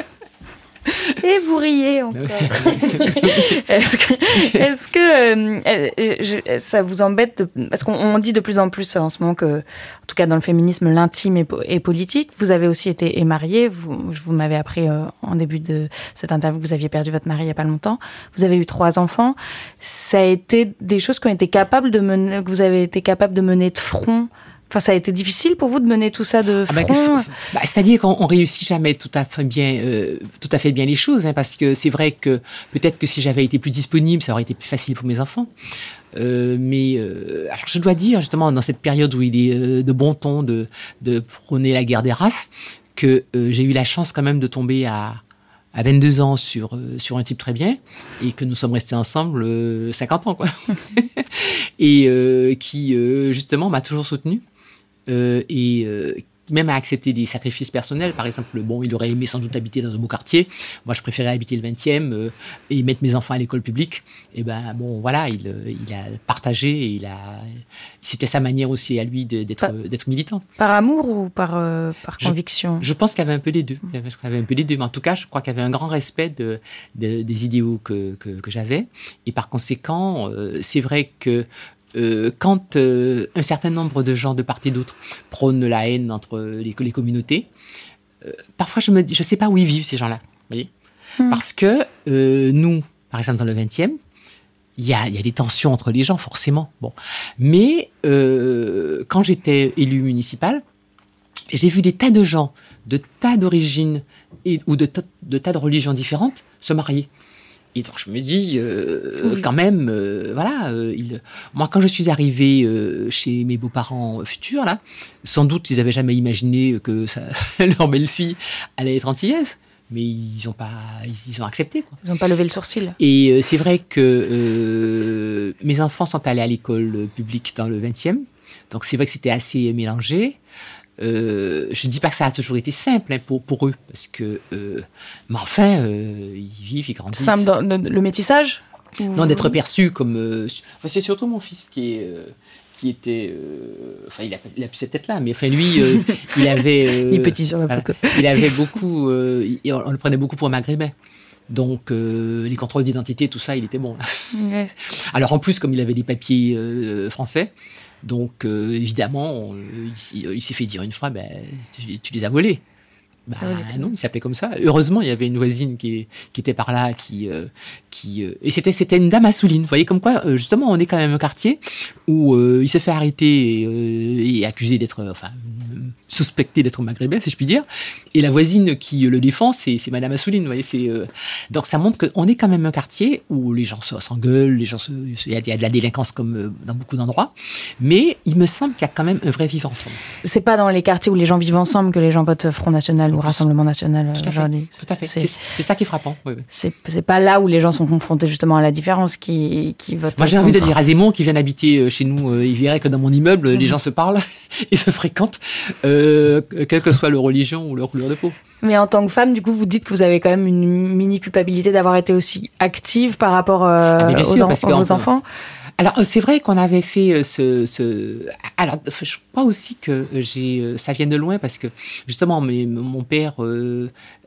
Et vous riez encore. Est-ce que, est-ce que euh, je, ça vous embête de, parce qu'on on dit de plus en plus en ce moment que, en tout cas dans le féminisme, l'intime est, est politique. Vous avez aussi été mariée. Vous, vous m'avez appris euh, en début de cette interview que vous aviez perdu votre mari il y a pas longtemps. Vous avez eu trois enfants. Ça a été des choses qui ont été capables de mener, que vous avez été capable de mener de front. Enfin, ça a été difficile pour vous de mener tout ça de front. Ah bah, bah, c'est-à-dire qu'on on réussit jamais tout à fait bien, euh, tout à fait bien les choses, hein, parce que c'est vrai que peut-être que si j'avais été plus disponible, ça aurait été plus facile pour mes enfants. Euh, mais euh, alors je dois dire justement dans cette période où il est euh, de bon ton de, de prôner la guerre des races, que euh, j'ai eu la chance quand même de tomber à à vingt-deux ans sur euh, sur un type très bien, et que nous sommes restés ensemble euh, cinquante ans quoi. Et euh, qui euh, justement m'a toujours soutenu. Euh, et euh, même à accepter des sacrifices personnels. Par exemple, bon, il aurait aimé sans doute habiter dans un beau quartier. Moi, je préférais habiter le vingtième euh, et mettre mes enfants à l'école publique. Et ben, bon, voilà, il, il a partagé. Et il a, c'était sa manière aussi à lui de, d'être, par, d'être militant. Par amour ou par, euh, par je, conviction? Je pense qu'il y avait un peu les deux. Il y avait, il y avait un peu les deux. Mais en tout cas, je crois qu'il y avait un grand respect de, de, des idéaux que, que, que j'avais. Et par conséquent, euh, c'est vrai que Euh, quand euh, un certain nombre de gens de part et d'autre prônent la haine entre les, les communautés, euh, parfois je me dis, je sais pas où ils vivent ces gens-là, vous voyez, mmh. Parce que euh, nous, par exemple dans le vingtième, il y a, y a des tensions entre les gens forcément, bon, mais euh, quand j'étais élu municipal, j'ai vu des tas de gens de tas d'origines et, ou de, de tas de religions différentes se marier. Et donc, je me dis, euh, oui. quand même, euh, voilà, euh, il... moi, quand je suis arrivée euh, chez mes beaux-parents futurs, là, sans doute, ils n'avaient jamais imaginé que ça... leur belle-fille allait être antillaise. Mais ils ont pas, ils ont accepté, quoi. Ils n'ont pas levé le sourcil. Et euh, c'est vrai que euh, mes enfants sont allés à l'école publique dans le vingtième. Donc, c'est vrai que c'était assez mélangé. Euh, je ne dis pas que ça a toujours été simple hein, pour, pour eux, parce que, euh, mais enfin, euh, ils vivent, ils grandissent. Simple dans le, le métissage ou... Non, d'être perçu comme. Euh, enfin, c'est surtout mon fils qui est. Euh, qui était, euh, enfin il a, il a plus cette tête-là, mais enfin lui, euh, il avait, euh, il est petit sur la photo. Voilà, il avait beaucoup, euh, il, on le prenait beaucoup pour un maghrébin. Donc euh, les contrôles d'identité, tout ça, il était bon. Yes. Alors en plus, comme il avait des papiers euh, français, donc euh, évidemment, on, il, il s'est fait dire une fois, ben tu, tu les as volés. Bah, non, il s'appelait comme ça. Heureusement, il y avait une voisine qui, qui était par là, qui, euh, qui euh, et c'était, c'était une dame à Souline. Vous voyez comme quoi, euh, justement, on est quand même un quartier où euh, il s'est fait arrêter et, euh, et accusé d'être, enfin, suspecté d'être maghrébin, si je puis dire. Et la voisine qui le défend, c'est, c'est Madame Assouline. Vous voyez, c'est euh... donc ça montre qu'on est quand même un quartier où les gens s'engueulent, les gens, se... il y a de la délinquance comme dans beaucoup d'endroits. Mais il me semble qu'il y a quand même un vrai vivre ensemble. C'est pas dans les quartiers où les gens vivent ensemble que les gens votent Front National ou Rassemblement National Tout à aujourd'hui. fait. Tout à fait. C'est, c'est, c'est ça qui est frappant. Oui, oui. C'est, c'est pas là où les gens sont confrontés justement à la différence qui, qui votent. Moi, j'ai contre. envie de dire à Zemmour qui vient habiter chez nous, euh, il verrait que dans mon immeuble, mmh. les gens se parlent et se fréquentent, euh, quelle que soit leur religion ou leur couleur de peau. Mais en tant que femme, du coup, vous dites que vous avez quand même une mini culpabilité d'avoir été aussi active par rapport euh, ah, sûr, aux, en, aux vos enfants. Alors, c'est vrai qu'on avait fait ce, ce... Alors, je crois aussi que j'ai... ça vient de loin parce que, justement, mes, mon père euh,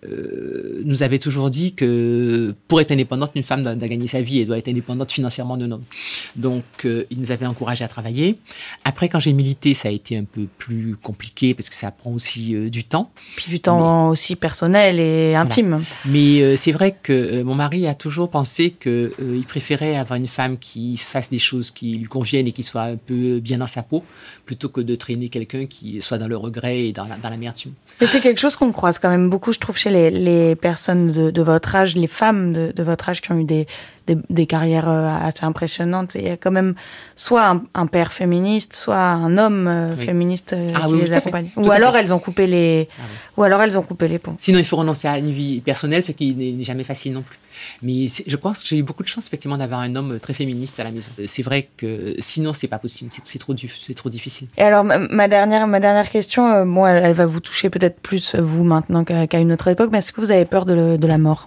euh, nous avait toujours dit que pour être indépendante, une femme doit, doit gagner sa vie et doit être indépendante financièrement d'un homme. Donc, euh, il nous avait encouragés à travailler. Après, quand j'ai milité, ça a été un peu plus compliqué parce que ça prend aussi euh, du temps. Puis du temps mais, aussi personnel et intime. Voilà. Mais euh, c'est vrai que euh, mon mari a toujours pensé qu'il euh, préférait avoir une femme qui fasse des choses qui lui conviennent et qui soit un peu bien dans sa peau, plutôt que de traîner quelqu'un qui soit dans le regret et dans, la, dans l'amertume. Mais c'est quelque chose qu'on croise quand même beaucoup, je trouve, chez les, les personnes de, de votre âge, les femmes de, de votre âge qui ont eu des, des, des carrières assez impressionnantes. Il y a quand même soit un, un père féministe, soit un homme oui. féministe ah, qui oui, les accompagne. Ou alors elles ont coupé les, ah, oui. ou alors elles ont coupé les ponts. Sinon, il faut renoncer à une vie personnelle, ce qui n'est jamais facile non plus. Mais je pense que j'ai eu beaucoup de chance effectivement d'avoir un homme très féministe à la maison. C'est vrai que sinon c'est pas possible, c'est, c'est trop c'est trop difficile. Et alors ma dernière ma dernière question, euh, bon, elle, elle va vous toucher peut-être plus vous maintenant qu'à, qu'à une autre époque, mais est-ce que vous avez peur de, le, de la mort?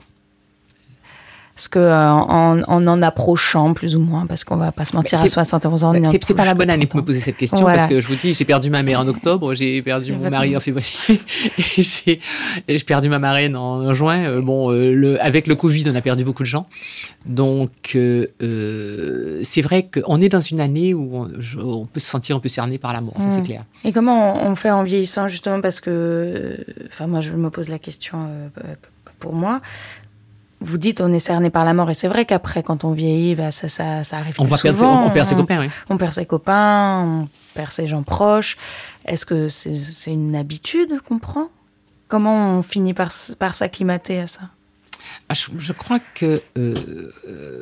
Parce que euh, en, en en approchant plus ou moins, parce qu'on va pas se mentir, à soixante et onze ans, c'est, c'est pas la bonne année pour me poser cette question, voilà. Parce que je vous dis, j'ai perdu ma mère en octobre, j'ai perdu mon mari en février, et j'ai, et j'ai perdu ma marraine en juin. Euh, bon, euh, le, avec le Covid, on a perdu beaucoup de gens, donc euh, euh, c'est vrai qu'on est dans une année où on, je, on peut se sentir un peu cerné par la mort, ça mmh. c'est clair. Et comment on fait en vieillissant justement, parce que, enfin moi je me pose la question euh, pour moi. Vous dites on est cerné par la mort, et c'est vrai qu'après quand on vieillit, bah, ça, ça, ça arrive on plus va souvent. Perdre, on, on perd ses copains, oui. On perd ses copains, on perd ses gens proches. Est-ce que c'est, c'est une habitude qu'on prend? Comment on finit par, par s'acclimater à ça? ah, je, je crois que... Euh, euh,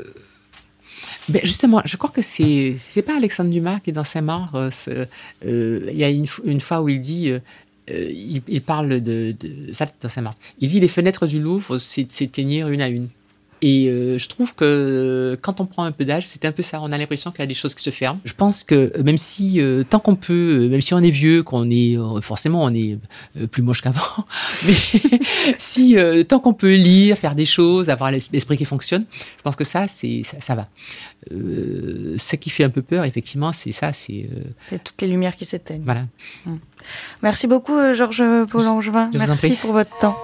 ben justement, je crois que c'est, c'est pas Alexandre Dumas qui est dans Saint-Marc. Il euh, y a une, une fois où il dit... Euh, Euh, il, il parle de, de ça dans Saint-Marc. Il dit les fenêtres du Louvre s'éteignirent une à une. Et euh, je trouve que quand on prend un peu d'âge, c'est un peu ça. On a l'impression qu'il y a des choses qui se ferment. Je pense que même si euh, tant qu'on peut, même si on est vieux, qu'on est euh, forcément on est euh, plus moche qu'avant, mais si euh, tant qu'on peut lire, faire des choses, avoir l'esprit qui fonctionne, je pense que ça, c'est ça, ça va. Euh, ce qui fait un peu peur, effectivement, c'est ça, c'est. Euh... C'est toutes les lumières qui s'éteignent. Voilà. Mmh. Merci beaucoup, Georges Paul-Langevin. Merci pour votre temps.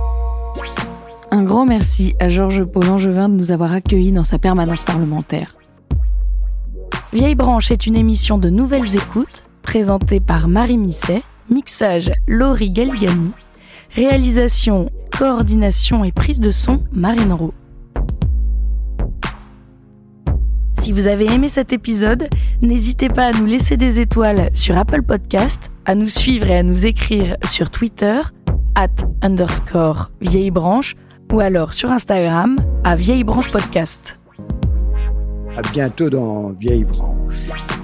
Un grand merci à Georges Paul-Langevin de nous avoir accueillis dans sa permanence parlementaire. Vieille Branche est une émission de Nouvelles Écoutes, présentée par Marie Misset, mixage Laurie Galliani, réalisation, coordination et prise de son Marine Rowe. Si vous avez aimé cet épisode, n'hésitez pas à nous laisser des étoiles sur Apple Podcast, à nous suivre et à nous écrire sur Twitter, at underscore vieille branche, ou alors sur Instagram, à Vieille Branche Podcast. À bientôt dans Vieille Branche.